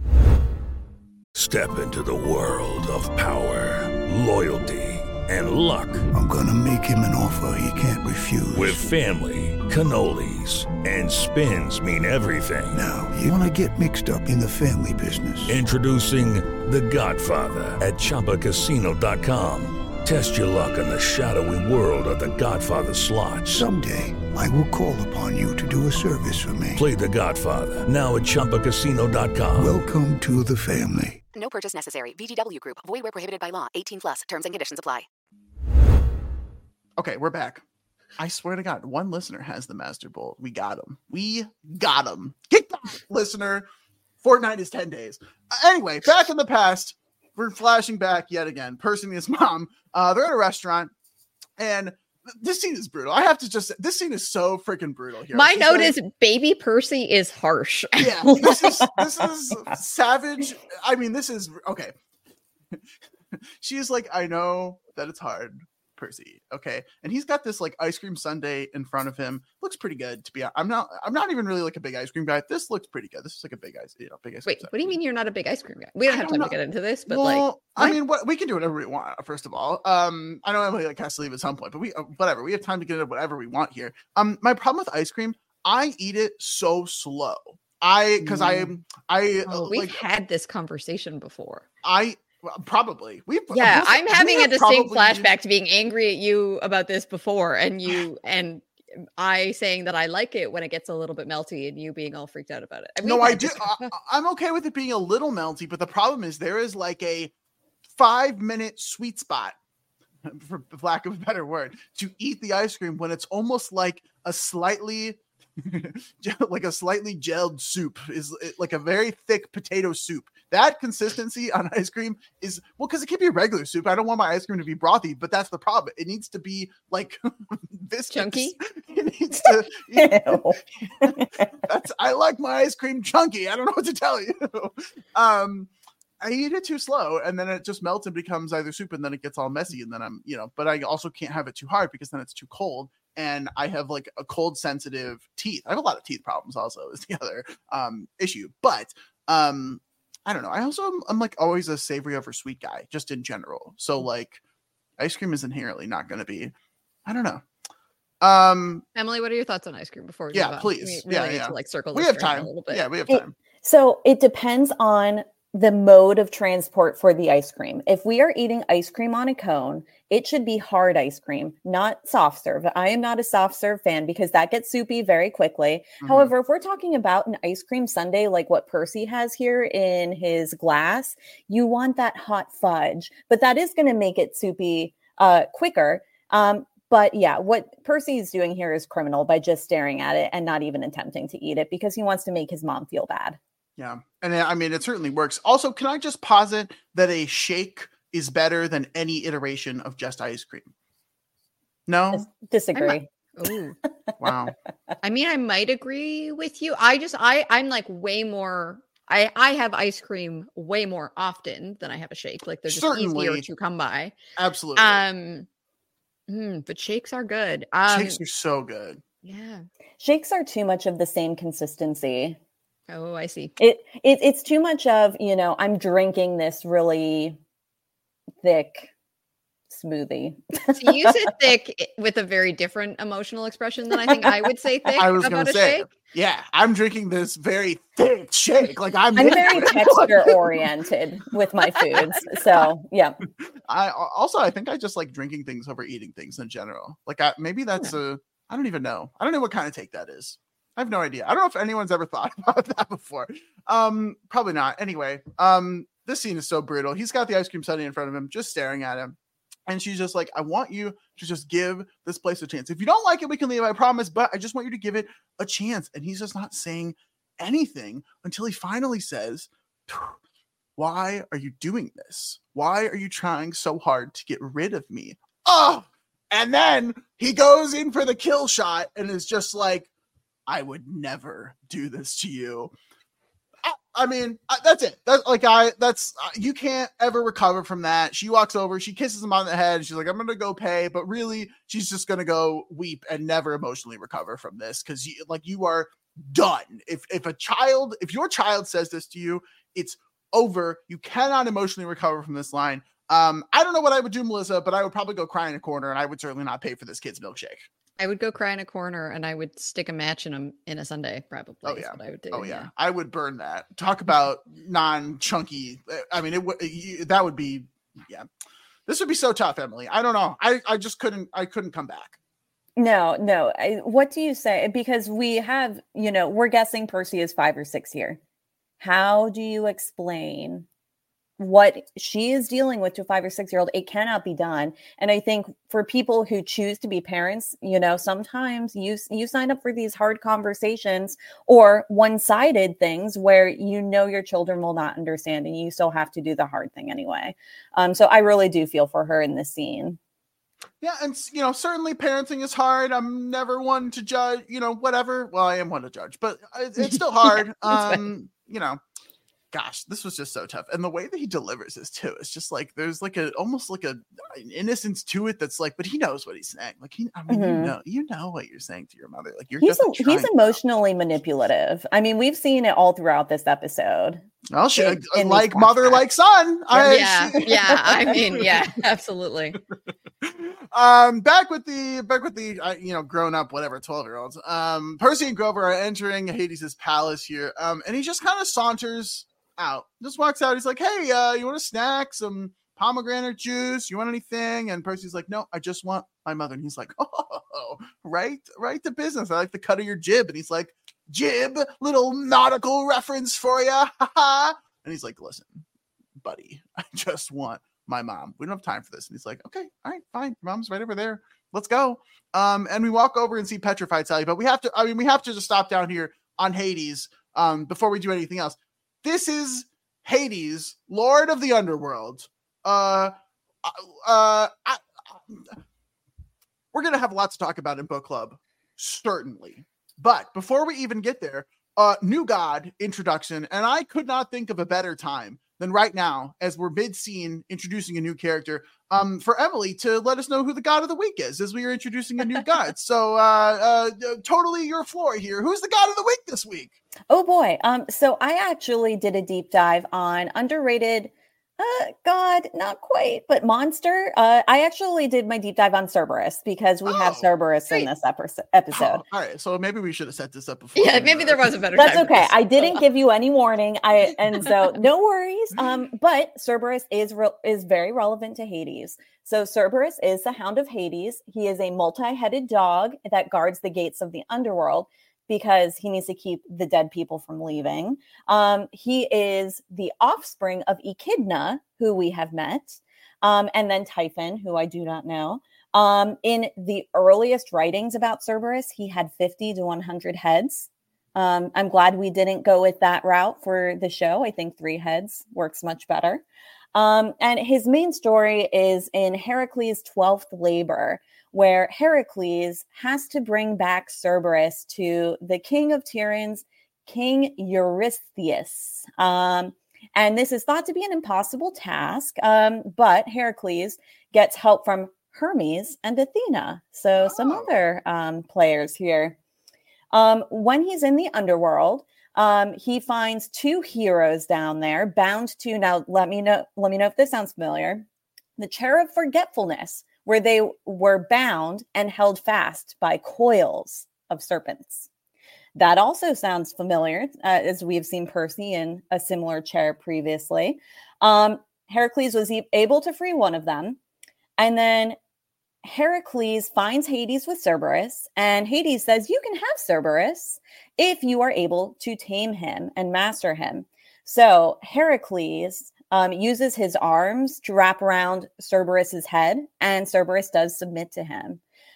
Step into the world of power, loyalty, and luck. I'm going to make him an offer he can't refuse. With family, cannolis, and spins mean everything. Now, you want to get mixed up in the family business. Introducing The Godfather at Chumba Casino dot com. Test your luck in the shadowy world of The Godfather slot. Someday, I will call upon you to do a service for me. Play The Godfather now at Chumba Casino dot com. Welcome to the family. No purchase necessary. V G W Group. Void where prohibited by law. eighteen plus. Terms and conditions apply. Okay, we're back. I swear to God, one listener has the Master Bolt. We got him. We got him. Get that, listener. Fortnite is ten days. Uh, anyway, back in the past, we're flashing back yet again. Percy and his mom, uh, they're at a restaurant, and this scene is brutal. I have to just say, this scene is so freaking brutal here. My She's note like, is baby Percy is harsh. Yeah, this is this is savage. I mean, this is okay. She's like, I know that it's hard, Percy. Okay, and he's got this like ice cream sundae in front of him. Looks pretty good to be honest. I'm not. I'm not even really like a big ice cream guy. This looks pretty good. This is like a big ice. You know, big ice. Wait, cream what do you mean you're not a big ice cream guy? We don't I have don't time know. to get into this, but well, like, I what? mean, what we can do whatever we want. First of all, um, I know Emily like has to leave at some point, but we uh, whatever. We have time to get into whatever we want here. Um, my problem with ice cream, I eat it so slow. I because Mm. I I Oh, uh, we've like had this conversation before. I well, probably we Yeah, we- I'm we having a have distinct probably- flashback to being angry at you about this before, and you and I saying that I like it when it gets a little bit melty, and you being all freaked out about it. And No, we've I had do. this- I, I'm okay with it being a little melty, but the problem is there is like a five minute sweet spot, for lack of a better word, to eat the ice cream when it's almost like a slightly, like a slightly gelled soup, is like a very thick potato soup. That consistency on ice cream is well, because it can be a regular soup. I don't want my ice cream to be brothy, but that's the problem. It needs to be like this Chunky? It needs to. Ew. That's I like my ice cream chunky. I don't know what to tell you. Um, I eat it too slow, and then it just melts and becomes either soup, and then it gets all messy, and then I'm, you know. But I also can't have it too hard because then it's too cold, and I have like a cold sensitive teeth. I have a lot of teeth problems. Also, is the other um issue. But um, I don't know. I also I'm like always a savory over sweet guy, just in general. So like, ice cream is inherently not going to be. I don't know. Um, Emily, what are your thoughts on ice cream before we Yeah, move on? please. We Yeah, really need yeah. to like circle we this have around time. a little bit. Yeah, we have It- time. So it depends on the mode of transport for the ice cream. If we are eating ice cream on a cone, it should be hard ice cream, not soft serve. I am not a soft serve fan because that gets soupy very quickly. Mhm. However, if we're talking about an ice cream sundae like what Percy has here in his glass, you want that hot fudge, but that is going to make it soupy uh, quicker. Um, but yeah, what Percy is doing here is criminal by just staring at it and not even attempting to eat it because he wants to make his mom feel bad. Yeah. And I mean, it certainly works. Also, can I just posit that a shake is better than any iteration of just ice cream? No? Dis- disagree. Ooh. Wow. I mean, I might agree with you. I just I I'm like way more I I have ice cream way more often than I have a shake. Like they're just easier Certainly. to come by. Absolutely. Um mm, but shakes are good. Um Shakes are so good. yeah. Shakes are too much of the same consistency. Oh, I see. It, it it's too much of, you know, I'm drinking this really thick smoothie. So you said thick with a very different emotional expression than I think I would say thick I was about gonna a say, shake. yeah, I'm drinking this very thick shake. Like I'm, I'm very texture oriented with my foods. So yeah. I also I think I just like drinking things over eating things in general. Like I, maybe that's a I don't even know. I don't know what kind of take that is. I have no idea. I don't know if anyone's ever thought about that before. Um, probably not. Anyway, um, this scene is so brutal. He's got the ice cream sundae in front of him, just staring at him. And she's just like, I want you to just give this place a chance. If you don't like it, we can leave, I promise. But I just want you to give it a chance. And he's just not saying anything until he finally says, why are you doing this? Why are you trying so hard to get rid of me? Oh, and then he goes in for the kill shot and is just like, I would never do this to you. I, I mean, I, that's it. That's like, I, that's, uh, you can't ever recover from that. She walks over, she kisses him on the head. And she's like, I'm going to go pay. But really, she's just going to go weep and never emotionally recover from this. Cause you like, you are done. If, if a child, if your child says this to you, it's over. You cannot emotionally recover from this line. Um, I don't know what I would do, Melissa, but I would probably go cry in a corner and I would certainly not pay for this kid's milkshake. I would go cry in a corner and I would stick a match in a in a sundae, probably. Oh yeah, what I would do. oh yeah. yeah, I would burn that. Talk about non-chunky. I mean, it would that would be yeah. This would be so tough, Emily. I don't know. I I just couldn't. I couldn't come back. No, no. I, what do you say? Because we have, you know, we're guessing Percy is five or six here. How do you explain what she is dealing with to a five or six year old? It cannot be done. And I think for people who choose to be parents, you know, sometimes you you sign up for these hard conversations or one-sided things where you know your children will not understand and you still have to do the hard thing anyway. Um, so I really do feel for her in this scene. Yeah, and you know, certainly parenting is hard. I'm never one to judge, you know, whatever. Well, I am one to judge, but it's still hard. yeah, um, you know. Gosh, this was just so tough. And the way that he delivers this too, it's just like, there's like a, almost like a an innocence to it. That's like, but he knows what he's saying. Like he, I mean, mm-hmm. you know, you know what you're saying to your mother. Like you're he's, just a, he's emotionally manipulative. I mean, we've seen it all throughout this episode. Well, she, in, in like mother, like son. I, yeah. She, yeah. I mean, yeah, absolutely. um, back with the, back with the, uh, you know, grown up, whatever, twelve year olds, um, Percy and Grover are entering Hades' palace here. Um, and he just kind of saunters out, just walks out. He's like, hey, uh you want a snack, some pomegranate juice, you want anything? And Percy's like, no, I just want my mother. And he's like, oh, right right to business. I like the cut of your jib. And he's like, jib, little nautical reference for you. And he's like, listen, buddy, I just want my mom. We don't have time for this. And he's like, okay, all right, fine, your mom's right over there, let's go. Um and we walk over and see Petrified Sally, but we have to I mean we have to just stop down here on Hades um before we do anything else. This is Hades, Lord of the Underworld. Uh, uh, I, we're going to have lots to talk about in book club, certainly. But before we even get there, uh, new god introduction. And I could not think of a better time than right now, as we're mid-scene introducing a new character, um, for Emily to let us know who the god of the week is, as we are introducing a new god. So uh, uh, totally your floor here. Who's the god of the week this week? Oh boy. Um, so I actually did a deep dive on underrated uh god, not quite, but monster. Uh, I actually did my deep dive on Cerberus because we oh, have Cerberus great. in this episode. Oh, all right, so maybe we should have set this up before. Yeah, maybe there was a better. That's okay. I didn't give you any warning. I and so no worries. Um, but Cerberus is re- is very relevant to Hades. So Cerberus is the Hound of Hades. He is a multi-headed dog that guards the gates of the underworld, because he needs to keep the dead people from leaving. Um, he is the offspring of Echidna, who we have met, um, and then Typhon, who I do not know. Um, in the earliest writings about Cerberus, he had fifty to one hundred heads. Um, I'm glad we didn't go with that route for the show. I think three heads works much better. Um, and his main story is in Heracles' twelfth labor, where Heracles has to bring back Cerberus to the king of Tiryns, King Eurystheus. Um, and this is thought to be an impossible task, um, but Heracles gets help from Hermes and Athena. So oh. some other um, players here. Um, when he's in the underworld, um, he finds two heroes down there bound to, now let me know, let me know if this sounds familiar, the chair of forgetfulness, where they were bound and held fast by coils of serpents. That also sounds familiar, uh, as we've seen Percy in a similar chair previously. Um, Heracles was e- able to free one of them, and then Heracles finds Hades with Cerberus, and Hades says, you can have Cerberus if you are able to tame him and master him. So Heracles um, uses his arms to wrap around Cerberus's head, and Cerberus does submit to him.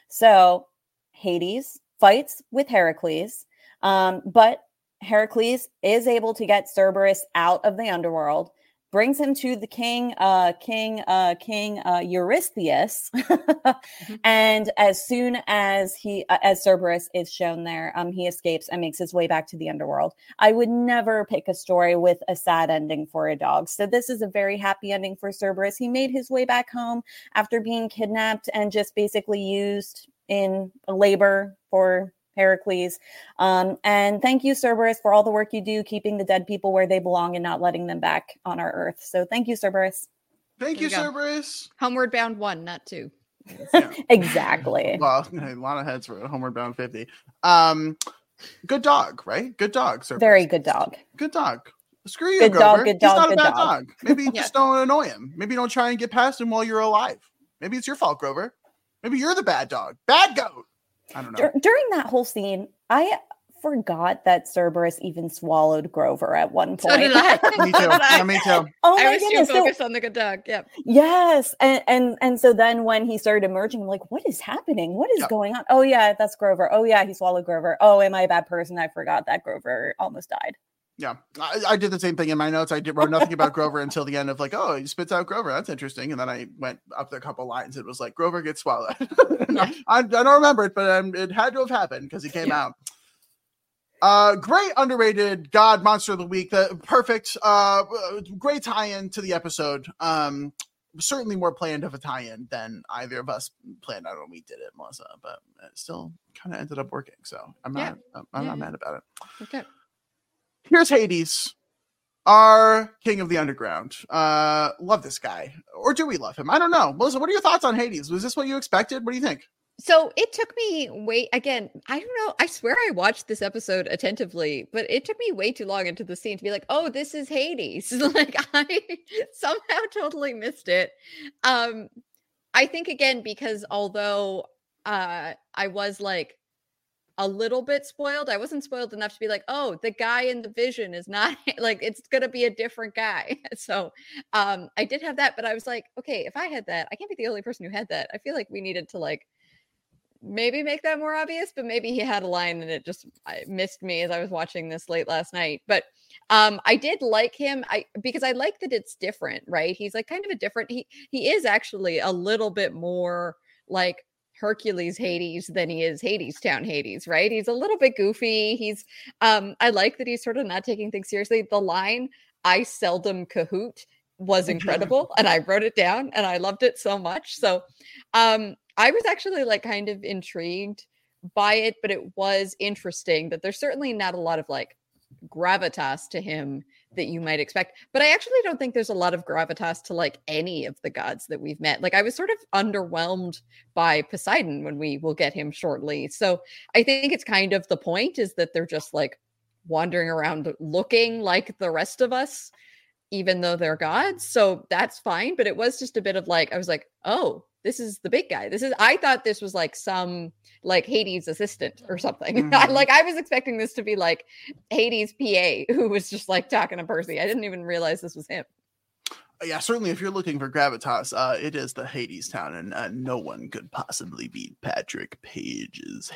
So Hades fights with Heracles, um, but Heracles is able to get Cerberus out of the underworld, brings him to the king, uh, King, uh, King uh, Eurystheus, mm-hmm. and as soon as he, uh, as Cerberus is shown there, um, he escapes and makes his way back to the underworld. I would never pick a story with a sad ending for a dog, so this is a very happy ending for Cerberus. He made his way back home after being kidnapped and just basically used in labor for Heracles. Um, and thank you, Cerberus, for all the work you do, keeping the dead people where they belong and not letting them back on our earth. So thank you, Cerberus. Thank you, you Cerberus. Homeward bound one, not two. Yeah. Exactly. Well, a lot of heads for Homeward Bound fifty. Um, good dog, right? Good dog, Cerberus. Very good dog. Good dog. Screw you, good Grover. dog, good dog, He's not good a bad dog. dog. Maybe Yeah. just don't annoy him. Maybe don't try and get past him while you're alive. Maybe it's your fault, Grover. Maybe you're the bad dog. Bad goat. I don't know. Dur- during that whole scene, I forgot that Cerberus even swallowed Grover at one point. So did I. Me too. Yeah, me too. Oh I my was goodness. too So, focused on the good dog. Yep. yes. And, and and so then when he started emerging, I'm like, what is happening? What is Yep. going on? Oh yeah, that's Grover. Oh yeah, he swallowed Grover. Oh, am I a bad person? I forgot that Grover almost died. Yeah, I, I did the same thing in my notes. I did wrote nothing about Grover until the end of like, oh, he spits out Grover. That's interesting. And then I went up a couple lines. It was like Grover gets swallowed. I, I don't remember it, but um, it had to have happened because he came Yeah. out. Uh, great underrated God Monster of the Week. The perfect, uh, great tie-in to the episode. Um, certainly more planned of a tie-in than either of us planned out when we did it, Melissa. But it still kind of ended up working. So I'm not, Yeah. I'm, I'm Yeah. not mad about it. Okay. Here's Hades, our king of the underground. Uh, love this guy. Or do we love him? I don't know. Melissa, what are your thoughts on Hades? Was this what you expected? What do you think? So it took me way again. I don't know. I swear I watched this episode attentively, but it took me way too long into the scene to be like, "Oh, this is Hades." Like I somehow totally missed it. Um, I think again because although uh, I was like a little bit spoiled, I wasn't spoiled enough to be like, "Oh, the guy in the vision is not like it's gonna be a different guy." So um, I did have that, but I was like, "Okay, if I had that, I can't be the only person who had that." I feel like we needed to like. Maybe make that more obvious, but maybe he had a line and it just I missed me as I was watching this late last night. But um, I did like him I because I like that it's different, right? He's like kind of a different, he he is actually a little bit more like Hercules Hades than he is Hades Town Hades, right? He's a little bit goofy. He's um, I like that he's sort of not taking things seriously. The line, I seldom cahoot, was incredible. And I wrote it down and I loved it so much. So um I was actually like kind of intrigued by it, but it was interesting that there's certainly not a lot of like gravitas to him that you might expect. But I actually don't think there's a lot of gravitas to like any of the gods that we've met. Like I was sort of underwhelmed by Poseidon when we will get him shortly. So I think it's kind of the point is that they're just like wandering around looking like the rest of us, even though they're gods. So that's fine. But it was just a bit of like, I was like, oh, this is the big guy. This is, I thought this was like some like Hades assistant or something. Mm-hmm. Like I was expecting this to be like Hades P A who was just like talking to Percy. I didn't even realize this was him. Yeah, certainly if you're looking for gravitas, uh, it is the Hades town, and uh, no one could possibly beat Patrick Page's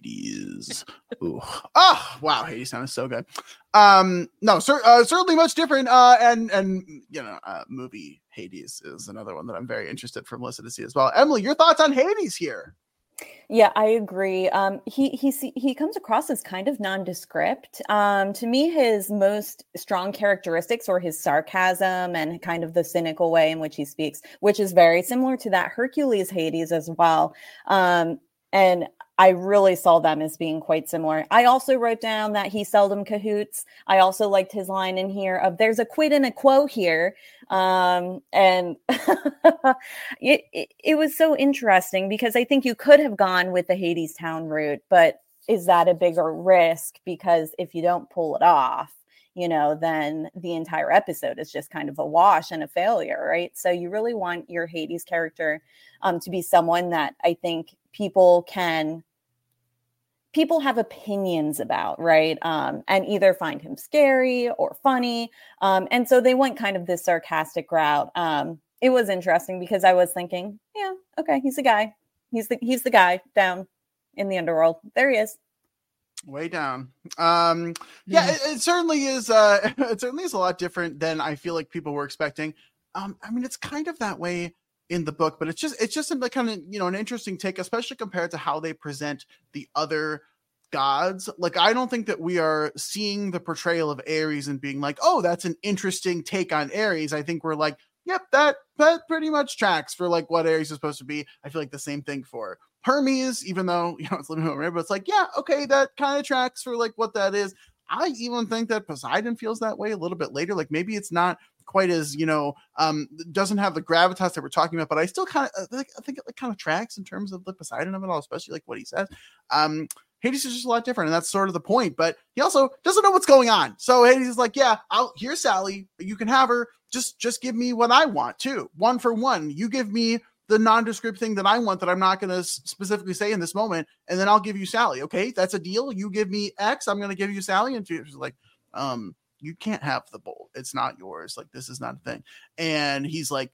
Hades. Ooh. Oh, wow, Hades town is so good. Um, no, cer- uh, certainly much different. Uh, and, and you know, uh, movie Hades is another one that I'm very interested for Melissa to see as well. Emily, your thoughts on Hades here? Yeah, I agree. Um, he he he comes across as kind of nondescript. Um, to me, his most strong characteristics are his sarcasm and kind of the cynical way in which he speaks, which is very similar to that Hercules Hades as well. Um, and I really saw them as being quite similar. I also wrote down that he seldom cahoots. I also liked his line in here of there's a quid and a quo here. Um, and it, it, it was so interesting because I think you could have gone with the Hadestown route, but is that a bigger risk? Because if you don't pull it off, you know, then the entire episode is just kind of a wash and a failure, right? So you really want your Hades character um, to be someone that I think people can, people have opinions about, right? Um, and either find him scary or funny. Um, and so they went kind of this sarcastic route. Um, it was interesting because I was thinking, yeah, okay, he's the guy. He's the, he's the guy down in the underworld. There he is. Way down. Um, yeah, it, it certainly is. Uh, it certainly is a lot different than I feel like people were expecting. Um, I mean, it's kind of that way in the book, but it's just it's just like kind of, you know, an interesting take, especially compared to how they present the other gods. Like, I don't think that we are seeing the portrayal of Ares and being like, oh, that's an interesting take on Ares. I think we're like, yep, that that pretty much tracks for like what Ares is supposed to be. I feel like the same thing for Hermes, even though, you know, it's living over, but it's like, yeah, okay, that kind of tracks for like what that is. I even think that Poseidon feels that way a little bit later. Like, maybe it's not quite as, you know, um, doesn't have the gravitas that we're talking about, but I still kind of, I think it like kind of tracks in terms of the Poseidon of it all, especially like what he says. Um, Hades is just a lot different, and that's sort of the point, but he also doesn't know what's going on. So Hades is like, yeah, I'll, here's Sally, you can have her. Just, just give me what I want too. One for one. You give me the nondescript thing that I want that I'm not going to specifically say in this moment, and then I'll give you Sally. Okay, that's a deal. You give me X, I'm going to give you Sally. And she's like, um, you can't have the bolt. It's not yours. Like, this is not a thing. And he's like,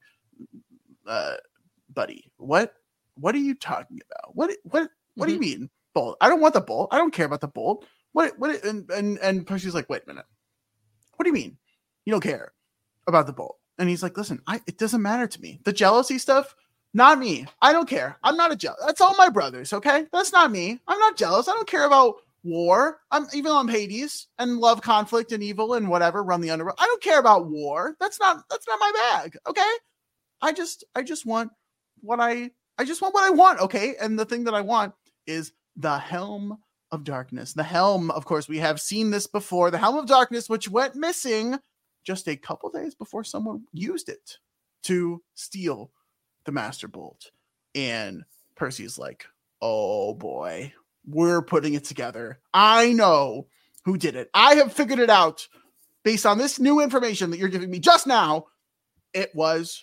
uh, buddy, what, what are you talking about? What, what, what mm-hmm. do you mean bolt? I don't want the bolt. I don't care about the bolt. What, what, and, and, and Pushy's like, wait a minute. What do you mean? You don't care about the bolt? And he's like, listen, I, it doesn't matter to me. The jealousy stuff, not me. I don't care. I'm not a jealous. That's all my brothers. Okay. That's not me. I'm not jealous. I don't care about war. I'm even though I'm Hades and love conflict and evil and whatever, run the underworld. I don't care about war. That's not, that's not my bag. Okay. I just, I just want what I, I just want what I want. Okay. And the thing that I want is the Helm of Darkness. The Helm, of course, we have seen this before. The Helm of Darkness, which went missing just a couple days before someone used it to steal the Master Bolt. And Percy's like, oh boy, we're putting it together. I know who did it. I have figured it out based on this new information that you're giving me just now. It was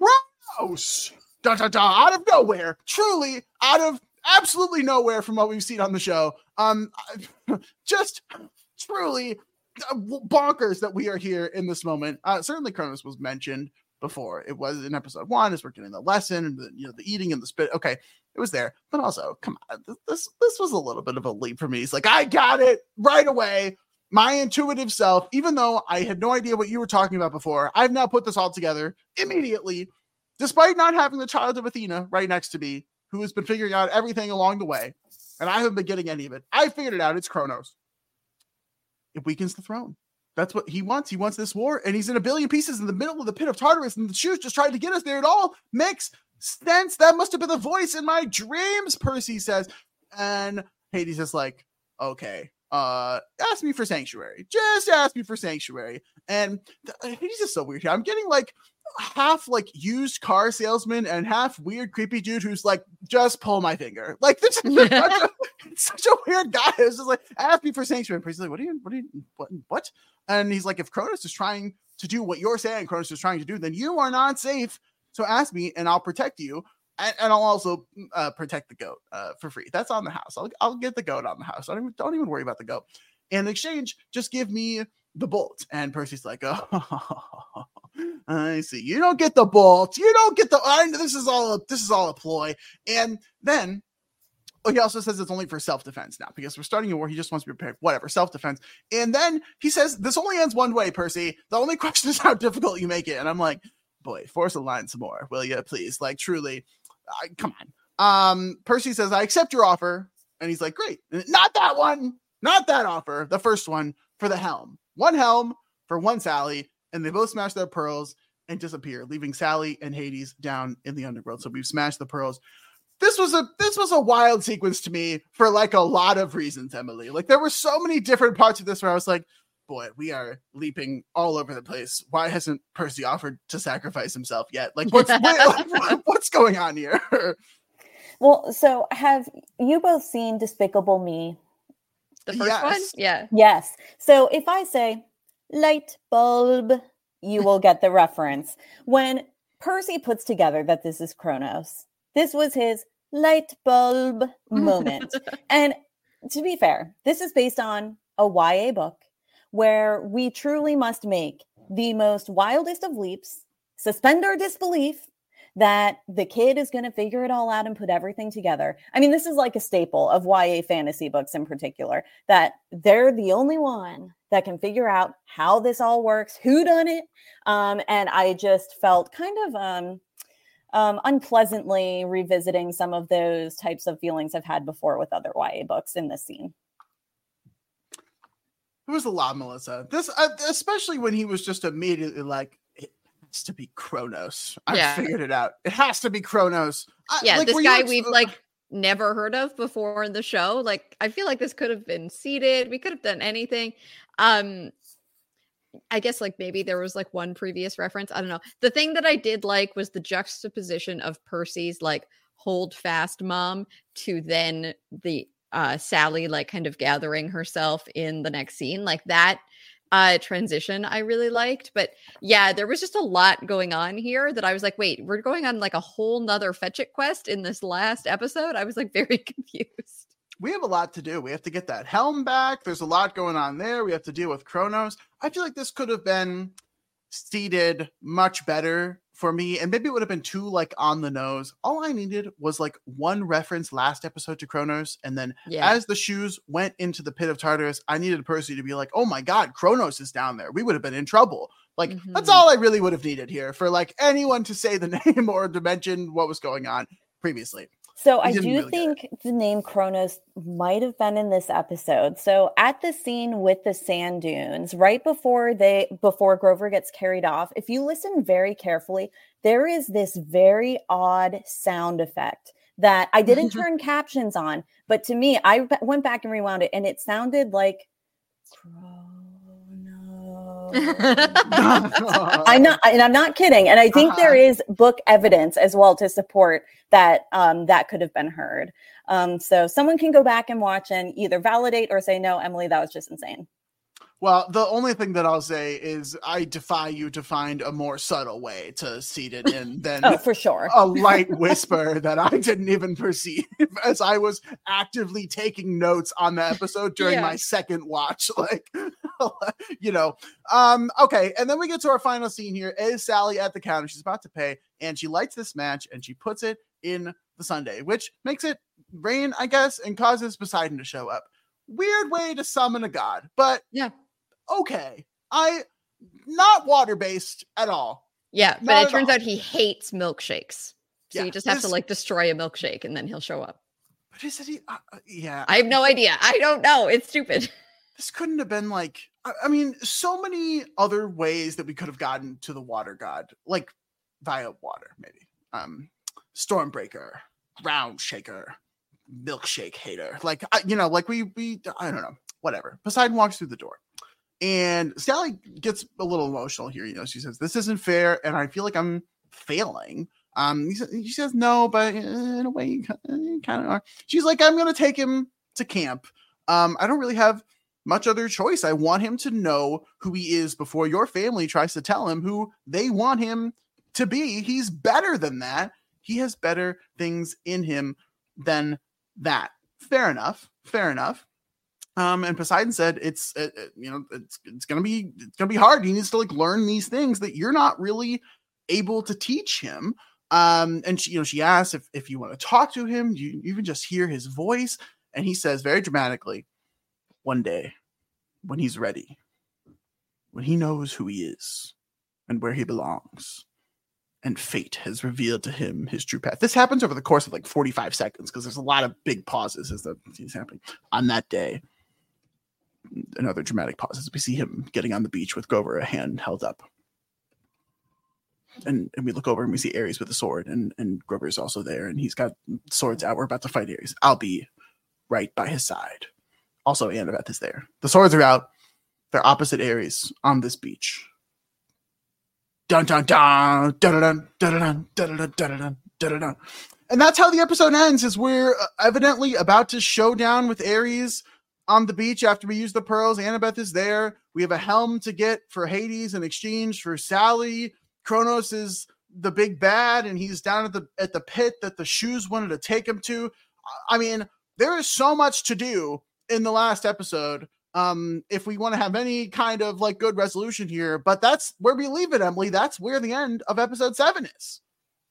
Kronos. Da, da, da, out of nowhere. Truly out of absolutely nowhere from what we've seen on the show. Um, just truly bonkers that we are here in this moment. Uh, certainly Kronos was mentioned before. It was in episode one as we're getting the lesson and the, you know, the eating and the spit. Okay, it was there, but also, come on, this this was a little bit of a leap for me. It's like, I got it right away. My intuitive self, even though I had no idea what you were talking about before, I've now put this all together immediately, despite not having the child of Athena right next to me, who has been figuring out everything along the way, and I haven't been getting any of it. I figured it out. It's Kronos. It weakens the throne. That's what he wants. He wants this war, and he's in a billion pieces in the middle of the pit of Tartarus, and the shoe's just trying to get us there. It all makes sense. That must have been the voice in my dreams, Percy says. And Hades is like, okay, uh, ask me for Sanctuary. Just ask me for Sanctuary. And th- Hades is so weird here. I'm getting like half like used car salesman and half weird creepy dude who's like, just pull my finger. Like, this is such a, such a weird guy. It's just like, ask me for Sanctuary. Percy's like, what are you, what are you, what, what? And he's like, if Kronos is trying to do what you're saying Kronos is trying to do, then you are not safe. So ask me and I'll protect you. And, and I'll also uh, protect the goat uh, for free. That's on the house. I'll, I'll get the goat on the house. Don't even, don't even worry about the goat. In exchange, just give me the bolt. And Percy's like, oh, I see. You don't get the bolt. You don't get the, I, this is all, a, this is all a ploy. And then, oh, he also says it's only for self-defense now because we're starting a war. He just wants to be prepared. Whatever, self-defense. And then he says, this only ends one way, Percy. The only question is how difficult you make it. And I'm like, boy, force a line some more, will you, please? Like, truly, uh, come on. Um, Percy says, I accept your offer. And he's like, great. Not that one. Not that offer. The first one for the helm. One helm for one Sally. And they both smash their pearls and disappear, leaving Sally and Hades down in the underworld. So we've smashed the pearls. this was a this was a wild sequence to me for like a lot of reasons, Emily. Like there were so many different parts of this where I was like, boy, we are leaping all over the place. Why hasn't Percy offered to sacrifice himself yet? Like what's what, what's going on here? Well, so have you both seen Despicable Me? The first Yes. one? Yeah. Yes. So if I say light bulb, you will get the reference. When Percy puts together that this is Kronos, this was his light bulb moment. And to be fair, this is based on a Y A book where we truly must make the most wildest of leaps, suspend our disbelief that the kid is going to figure it all out and put everything together. I mean, this is like a staple of Y A fantasy books in particular, that they're the only one that can figure out how this all works, who done it. Um, and I just felt kind of um, um, unpleasantly revisiting some of those types of feelings I've had before with other Y A books in this scene. It was a lot, Melissa. This, uh, especially when he was just immediately like, "It has to be Kronos." I Yeah. figured it out. It has to be Kronos. I, Yeah, like, this were you guy ex- we've like never heard of before in the show. Like, I feel like this could have been seeded. We could have done anything. Um, I guess like maybe there was like one previous reference. I don't know. The thing that I did like was the juxtaposition of Percy's like hold fast mom to then the uh Sally like kind of gathering herself in the next scene. Like that uh transition I really liked. But yeah, there was just a lot going on here that I was like, wait, we're going on like a whole nother fetch it quest in this last episode. I was like very confused. we have a lot to do. We have to get that helm back. There's a lot going on there. We have to deal with Kronos. I feel like this could have been seated much better for me, and maybe it would have been too like on the nose. All I needed was like one reference last episode to Kronos, and then Yeah. as the shoes went into the pit of Tartarus, I needed Percy to be like, oh my god, Kronos is down there. We would have been in trouble. Like Mhm. that's all I really would have needed here, for like anyone to say the name or to mention what was going on previously. So We I didn't do really get think the name Kronos might have been in this episode. So at the scene with the sand dunes, right before they before Grover gets carried off, if you listen very carefully, there is this very odd sound effect that I didn't turn captions on, but to me, I b- went back and rewound it, and it sounded like Kronos. I'm not, and I'm not kidding. And I think Uh-huh. there is book evidence as well to support that um, that could have been heard. Um, so someone can go back and watch and either validate or say, no, Emily, that was just insane. Well, the only thing that I'll say is I defy you to find a more subtle way to seed it in than Oh, for sure. a light whisper that I didn't even perceive as I was actively taking notes on the episode during Yeah. my second watch. Like, you know, um, okay. And then we get to our final scene here. Is Sally at the counter? She's about to pay, and she lights this match and she puts it in the sundae, which makes it rain, I guess, and causes Poseidon to show up. Weird way to summon a god, but Yeah. okay. I not water-based at all. Yeah, but Not it at turns all. out he hates milkshakes. So Yeah, you just have to this- like destroy a milkshake and then he'll show up. But is it he, uh, uh, yeah. I have no idea. I don't know. It's stupid. This couldn't have been like, I, I mean, so many other ways that we could have gotten to the water god, like via water, maybe. Um, Stormbreaker, Ground Shaker, Milkshake Hater. Like, I, you know, like we, we, I don't know, whatever. Poseidon walks through the door. And Sally gets a little emotional here. You know, she says, this isn't fair. And I feel like I'm failing. Um, he sa- she says, no, but in a way, you kind of are. She's like, I'm going to take him to camp. Um, I don't really have much other choice. I want him to know who he is before your family tries to tell him who they want him to be. He's better than that. He has better things in him than that. Fair enough. Fair enough. Um, and Poseidon said, "It's uh, uh, you know, it's it's gonna be it's gonna be hard. He needs to like learn these things that you're not really able to teach him." Um, and she, you know, she asks if if you want to talk to him, you even just hear his voice, and he says very dramatically, "One day, when he's ready, when he knows who he is and where he belongs, and fate has revealed to him his true path." This happens over the course of like forty-five seconds because there's a lot of big pauses as that is happening. On that day, another dramatic pause as we see him getting on the beach with Grover, a hand held up. and, and we look over and we see Ares with a sword, and, and Grover's also there, and he's got swords out. We're about to fight Ares. I'll be right by his side. Also, Annabeth is there. The swords are out. They're opposite Ares on this beach. Dun dun dun dun dun dun dun dun dun dun dun dun. And that's how the episode ends, is we're evidently about to show down with Ares on the beach after we use the pearls. Annabeth is there. We have a helm to get for Hades in exchange for Sally. Kronos is the big bad, and he's down at the at the pit that the shoes wanted to take him to. I mean, there is so much to do in the last episode. Um, if we want to have any kind of like good resolution here, but that's where we leave it, Emily. That's where the end of episode seven is.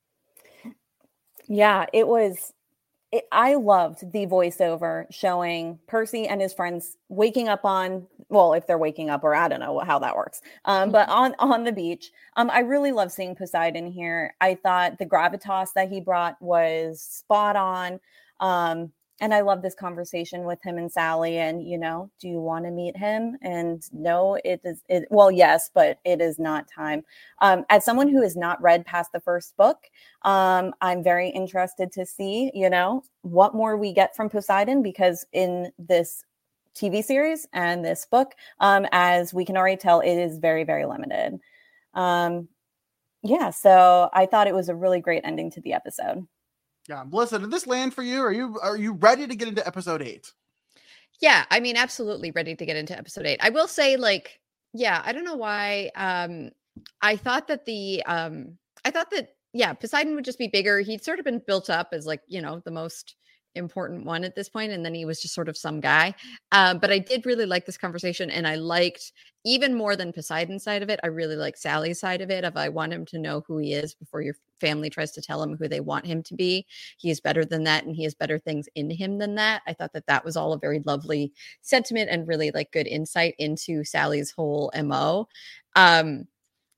Yeah, it was. It, I loved the voiceover showing Percy and his friends waking up on, well, if they're waking up, or I don't know how that works, um, but on, on the beach. Um, I really love seeing Poseidon here. I thought the gravitas that he brought was spot on. Um, and I love this conversation with him and Sally, and, you know, do you want to meet him? And no, it is, it, well, yes, but it is not time. Um, as someone who has not read past the first book, um, I'm very interested to see, you know, what more we get from Poseidon, because in this T V series and this book, um, as we can already tell, it is very, very limited. Um, yeah, so I thought it was a really great ending to the episode. Yeah, Melissa, did this land for you? Are you are you ready to get into episode eight? Yeah, I mean, absolutely ready to get into episode eight. I will say, like, yeah, I don't know why. Um, I thought that the um, I thought that yeah, Poseidon would just be bigger. He'd sort of been built up as like, you know, the most important one at this point, and then he was just sort of some guy. Um, but I did really like this conversation, and I liked, even more than Poseidon's side of it, I really like Sally's side of it, of I want him to know who he is before your family tries to tell him who they want him to be. He is better than that, and he has better things in him than that. I thought that that was all a very lovely sentiment and really like good insight into Sally's whole M O. Um,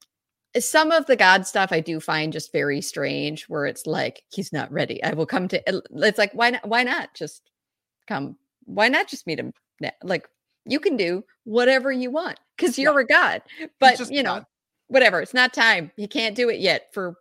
some of the God stuff I do find just very strange, where it's like, he's not ready. I will come to, it's like, why not? Why not just come? Why not just meet him? Like, you can do whatever you want because you're yeah. a God, but you know, God. Whatever. It's not time. You can't do it yet for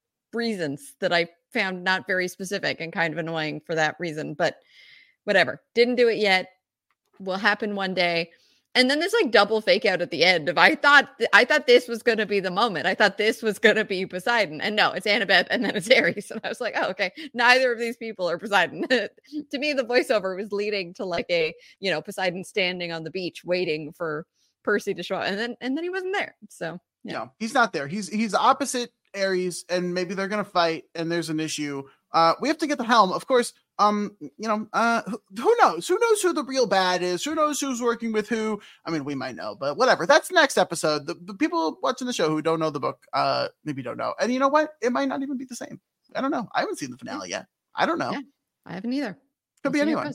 reasons that I found not very specific and kind of annoying for that reason, but whatever. Didn't do it yet. Will happen one day. And then there's like double fake out at the end of, I thought, th- I thought this was going to be the moment. I thought this was going to be Poseidon, and no, it's Annabeth, and then it's Ares. And I was like, oh, okay. Neither of these people are Poseidon. To me, the voiceover was leading to like a, you know, Poseidon standing on the beach waiting for Percy to show up. And then, and then he wasn't there. So yeah. No, he's not there. He's, he's opposite Ares, and maybe they're going to fight, and there's an issue. Uh, we have to get the helm. Of course, um, you know, uh, who, who knows? Who knows who the real bad is? Who knows who's working with who? I mean, we might know, but whatever. That's next episode. The, the people watching the show who don't know the book, uh, maybe don't know. And you know what? It might not even be the same. I don't know. I haven't seen the finale yet. I don't know. Yeah, I haven't either. Could be anyone.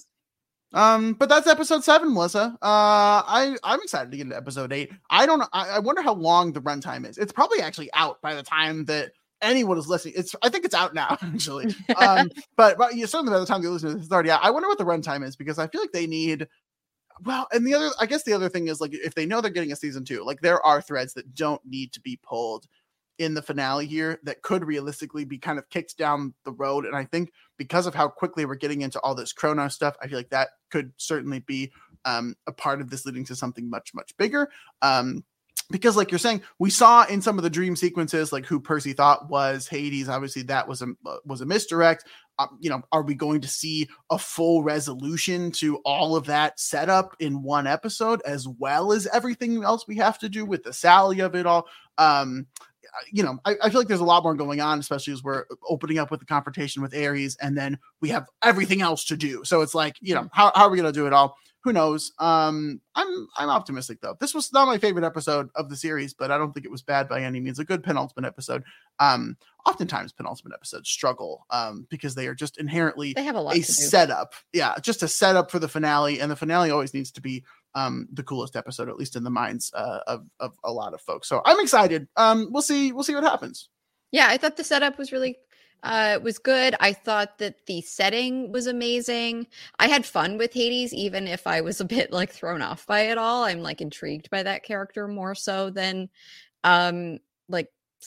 Um, but that's episode seven, Melissa. Uh, I I'm excited to get into episode eight. I don't know. I, I wonder how long the runtime is. It's probably actually out by the time that anyone is listening. It's I think it's out now, actually. Um, but, but yeah, certainly by the time they listen to this, it's already out. I wonder what the runtime is, because I feel like they need. Well, and the other, I guess the other thing is, like, if they know they're getting a season two, like, there are threads that don't need to be pulled in the finale here that could realistically be kind of kicked down the road. And I think because of how quickly we're getting into all this Kronos stuff, I feel like that could certainly be um, a part of this leading to something much, much bigger. Um, because like you're saying, we saw in some of the dream sequences, like who Percy thought was Hades. Obviously that was a, was a misdirect. Um, you know, are we going to see a full resolution to all of that setup in one episode, as well as everything else we have to do with the Sally of it all? Um, you know, I, I feel like there's a lot more going on, especially as we're opening up with the confrontation with Ares, and then we have everything else to do. So it's like, you know, how, how are we going to do it all? Who knows? Um, I'm I'm optimistic, though. This was not my favorite episode of the series, but I don't think it was bad by any means. A good penultimate episode. Um, oftentimes penultimate episodes struggle um, because they are just inherently they have a, lot a to do. setup. Yeah, just a setup for the finale, and the finale always needs to be um, the coolest episode, at least in the minds uh, of of a lot of folks. So I'm excited. Um, we'll see. We'll see what happens. Yeah, I thought the setup was really. Uh, it was good. I thought that the setting was amazing. I had fun with Hades, even if I was a bit like thrown off by it all. I'm like intrigued by that character more so than um, like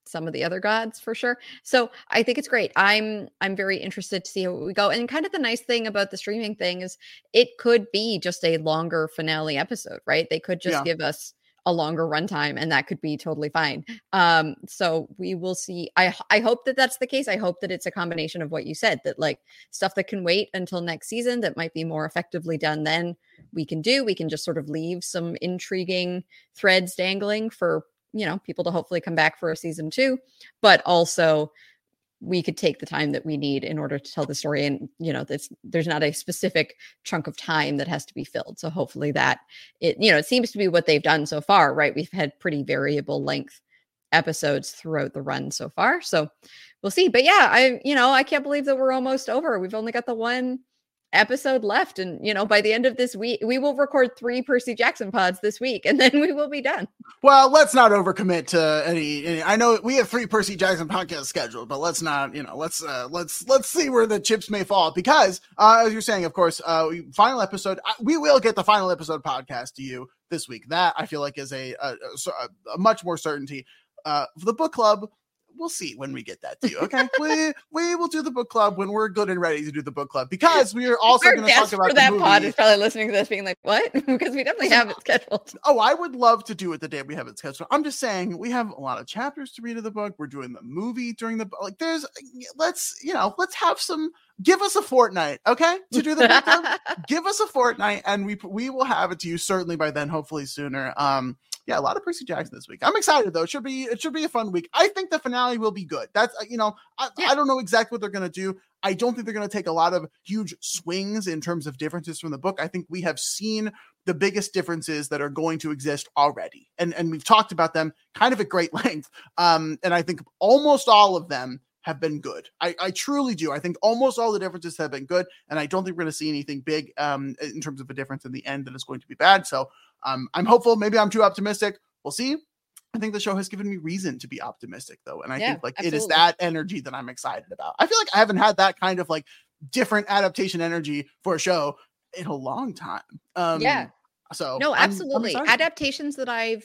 some of the other gods for sure. So I think it's great. I'm I'm very interested to see how we go. And kind of the nice thing about the streaming thing is it could be just a longer finale episode, right? They could just Yeah. give us a longer runtime and that could be totally fine. Um, so we will see. I I hope that that's the case. I hope that it's a combination of what you said, that like stuff that can wait until next season that might be more effectively done then we can do. We can just sort of leave some intriguing threads dangling for, you know, people to hopefully come back for a season two, but also we could take the time that we need in order to tell the story. And, you know, there's, there's not a specific chunk of time that has to be filled. So hopefully that it, you know, it seems to be what they've done so far, right? We've had pretty variable length episodes throughout the run so far. So we'll see. But yeah, I, you know, I can't believe that we're almost over. We've only got the one episode left. And, you know, by the end of this week, we will record three Percy Jackson pods this week, and then we will be done. Well, let's not overcommit to any, any. I know we have three Percy Jackson podcasts scheduled, but let's not, you know, let's uh, let's let's see where the chips may fall. Because uh, as you're saying, of course, uh, we, final episode. We will get the final episode podcast to you this week. That I feel like is a a, a, a much more certainty. Uh, for the book club, we'll see when we get that to you. Okay, we we will do the book club when we're good and ready to do the book club, because we are also going to talk about for the that movie. pod is probably listening to this being like, what? Because we definitely have it scheduled. Oh, I would love to do it the day we have it scheduled. I'm just saying we have a lot of chapters to read of the book. We're doing the movie during the like. There's let's you know let's have some. Give us a fortnight, okay, to do the book club. Give us a fortnight, and we we will have it to you certainly by then, hopefully sooner. Um. Yeah, a lot of Percy Jackson this week. I'm excited though. It should be it should be a fun week. I think the finale will be good. That's you know, I, yeah. I don't know exactly what they're gonna do. I don't think they're gonna take a lot of huge swings in terms of differences from the book. I think we have seen the biggest differences that are going to exist already. And and we've talked about them kind of at great length. Um, and I think almost all of them have been good. I, I truly do. I think almost all the differences have been good. And I don't think we're going to see anything big um, in terms of a difference in the end that is going to be bad. So um, I'm hopeful. Maybe I'm too optimistic. We'll see. I think the show has given me reason to be optimistic though. And I Yeah, think like absolutely. it is that energy that I'm excited about. I feel like I haven't had that kind of like different adaptation energy for a show in a long time. Um, Yeah. So No, I'm- I'm absolutely. excited. Adaptations that I've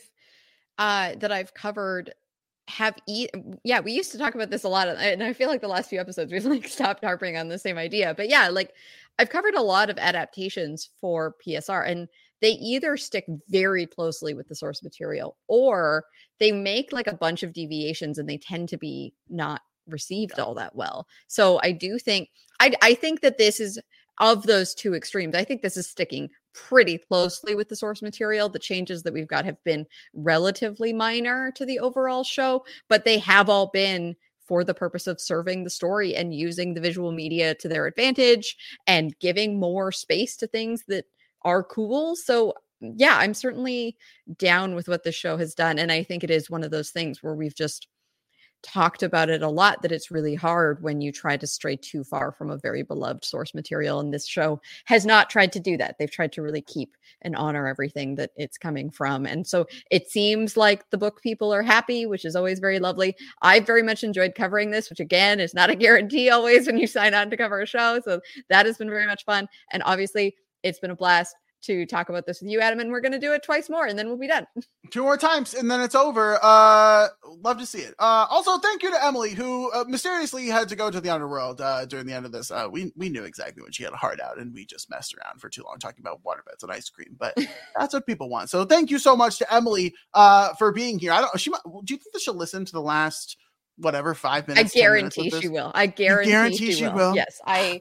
uh that I've covered have e- yeah, we used to talk about this a lot, and I feel like the last few episodes we've like stopped harping on the same idea. But yeah, like I've covered a lot of adaptations for P S R, and they either stick very closely with the source material or they make like a bunch of deviations and they tend to be not received all that well. So I do think I I think that this is of those two extremes. I think this is sticking pretty closely with the source material. The changes that we've got have been relatively minor to the overall show, but they have all been for the purpose of serving the story and using the visual media to their advantage and giving more space to things that are cool. So yeah, I'm certainly down with what the show has done. And I think it is one of those things where we've just talked about it a lot, that it's really hard when you try to stray too far from a very beloved source material. And this show has not tried to do that. They've tried to really keep and honor everything that it's coming from. And so it seems like the book people are happy, which is always very lovely. I very much enjoyed covering this, which again is not a guarantee always when you sign on to cover a show. So that has been very much fun. And obviously it's been a blast to talk about this with you, Adam, and we're going to do it twice more and then we'll be done. Two more times and then it's over. Uh, love to see it. Uh, also, thank you to Emily, who uh, mysteriously had to go to the underworld uh, during the end of this. Uh, we we knew exactly when she had a heart out, and we just messed around for too long talking about waterbeds and ice cream. But that's what people want. So thank you so much to Emily uh, for being here. I don't. She might, do you think that she'll listen to the last whatever five minutes? I guarantee she will. I guarantee, guarantee she, she will. will? Yes, I.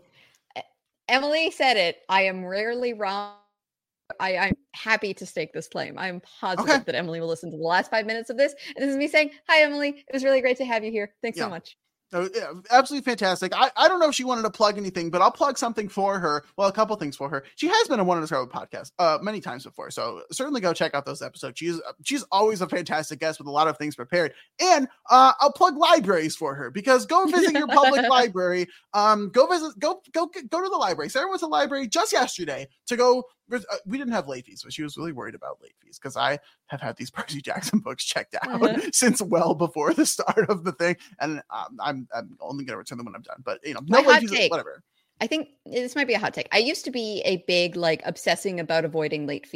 Emily said it. I am rarely wrong. I, I'm happy to stake this claim. I'm positive Okay. that Emily will listen to the last five minutes of this. And this is me saying, hi, Emily. It was really great to have you here. Thanks Yeah. so much. Oh, yeah, absolutely fantastic. I, I don't know if she wanted to plug anything, but I'll plug something for her. Well, a couple things for her. She has been on one of the Scarlet podcast uh, many times before, so certainly go check out those episodes. She's she's always a fantastic guest with a lot of things prepared. And uh, I'll plug libraries for her, because go visit your public library. Um, go visit, go go go to the library. Sarah went to the library just yesterday to go. Uh, we didn't have late fees, but she was really worried about late fees, because I have had these Percy Jackson books checked out Uh-huh. since well before the start of the thing, and um, I'm I'm only going to return them when I'm done. But you know, My no late hot fees, take. whatever. I think this might be a hot take. I used to be a big, like, obsessing about avoiding late fees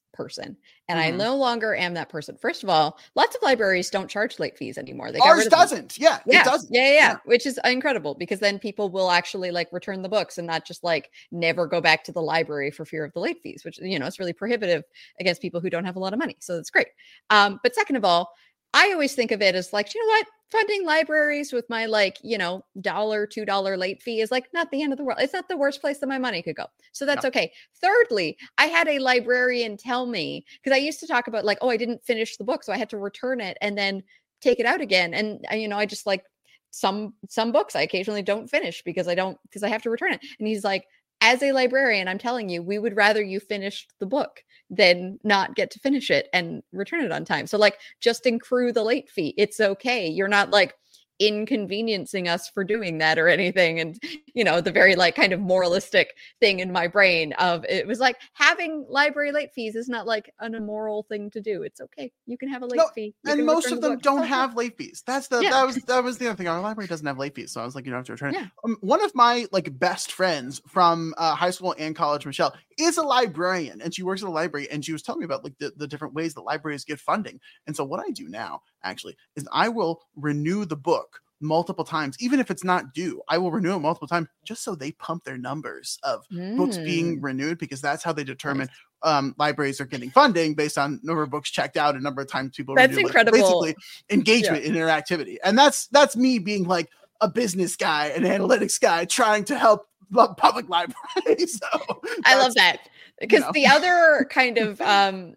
person. And Mhm. I no longer am that person. First of all, lots of libraries don't charge late fees anymore. They got Ours rid of them. doesn't. Yeah, Yeah, it doesn't. yeah, yeah, yeah, which is incredible because then people will actually like return the books and not just like never go back to the library for fear of the late fees, which, you know, it's really prohibitive against people who don't have a lot of money. So that's great. Um, but second of all, I always think of it as like, you know what? Funding libraries with my like, you know, dollar, two dollar late fee is like not the end of the world. It's not the worst place that my money could go. So that's No. okay. Thirdly, I had a librarian tell me, because I used to talk about like, oh, I didn't finish the book, so I had to return it and then take it out again. And uh, you know, I just like some some books I occasionally don't finish because I don't because I have to return it. And he's like, as a librarian, I'm telling you, we would rather you finish the book than not get to finish it and return it on time. So like just accrue the late fee. It's okay. You're not like inconveniencing us for doing that or anything. And, you know, the very like kind of moralistic thing in my brain of it was like having library late fees is not like an immoral thing to do. It's okay. You can have a late No, fee. You and can most return of the them book. don't Okay. have late fees. That's the Yeah. that was that was the other thing. Our library doesn't have late fees, so I was like, you don't have to return it. Yeah. Um, one of my like best friends from uh, high school and college, Michelle, is a librarian, and she works at a library. And she was telling me about like the, the different ways that libraries get funding. And so what I do now actually is I will renew the book multiple times, even if it's not due. I will renew it multiple times just so they pump their numbers of books being Mm. renewed, because that's how they determine um libraries are getting funding based on number of books checked out and number of times people That's renew, like, incredible. basically engagement and interactivity. And that's that's me being like a business guy, an analytics guy trying to help the public libraries. So I love that's- that because know. the other kind of um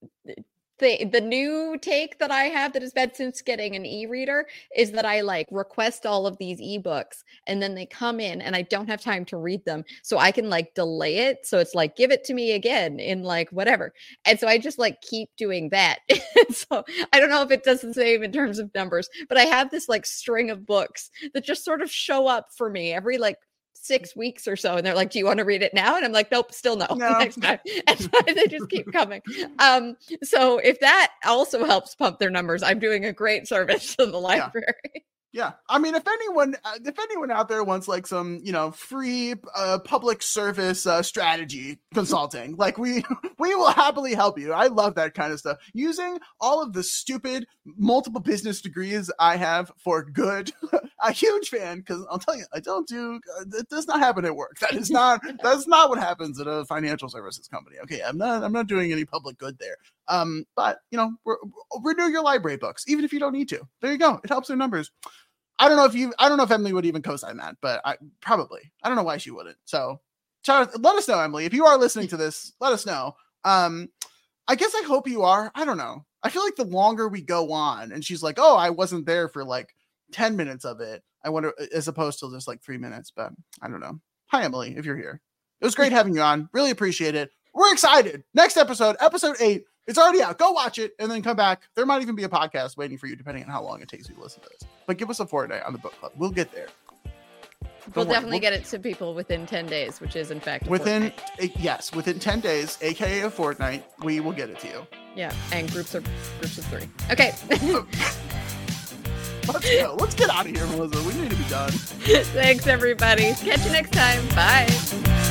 the the new take that I have that has been since getting an e-reader is that I like request all of these ebooks and then they come in and I don't have time to read them, so I can like delay it. So it's like, give it to me again in like whatever. And so I just like keep doing that. So I don't know if it does the same in terms of numbers, but I have this like string of books that just sort of show up for me every like six weeks or so, and they're like, do you want to read it now? And I'm like, nope, still no. No. Next time. And so they just keep coming. Um so if that also helps pump their numbers, I'm doing a great service to the library. Yeah, I mean, if anyone, uh, if anyone out there wants like some, you know, free uh, public service uh, strategy consulting, like we we will happily help you. I love that kind of stuff. Using all of the stupid multiple business degrees I have for good. A huge fan, because I'll tell you, I don't do. Uh, it does not happen at work. That is not. That's not what happens at a financial services company. Okay, I'm not. I'm not doing any public good there. Um, but you know, re- renew your library books, even if you don't need to. There you go. It helps their numbers. I don't know if you, I don't know if Emily would even co-sign that, but I probably, I don't know why she wouldn't. So Charles, let us know, Emily, if you are listening to this, let us know. Um, I guess I hope you are. I don't know. I feel like the longer we go on and she's like, oh, I wasn't there for like ten minutes of it. I wonder, as opposed to just like three minutes, but I don't know. Hi, Emily, if you're here. It was great having you on. Really appreciate it. We're excited. Next episode, episode eight. It's already out. Go watch it and then come back. There might even be a podcast waiting for you, depending on how long it takes you to listen to this. But give us a fortnight on the book club. We'll get there. We'll worry, definitely we'll- get it to people within ten days, which is in fact a Within, fortnight. eh, yes, within ten days, aka a fortnight, we will get it to you. Yeah, and groups are groups of three. Okay. Let's go. Let's get out of here, Melissa. We need to be done. Thanks everybody. Catch you next time. Bye.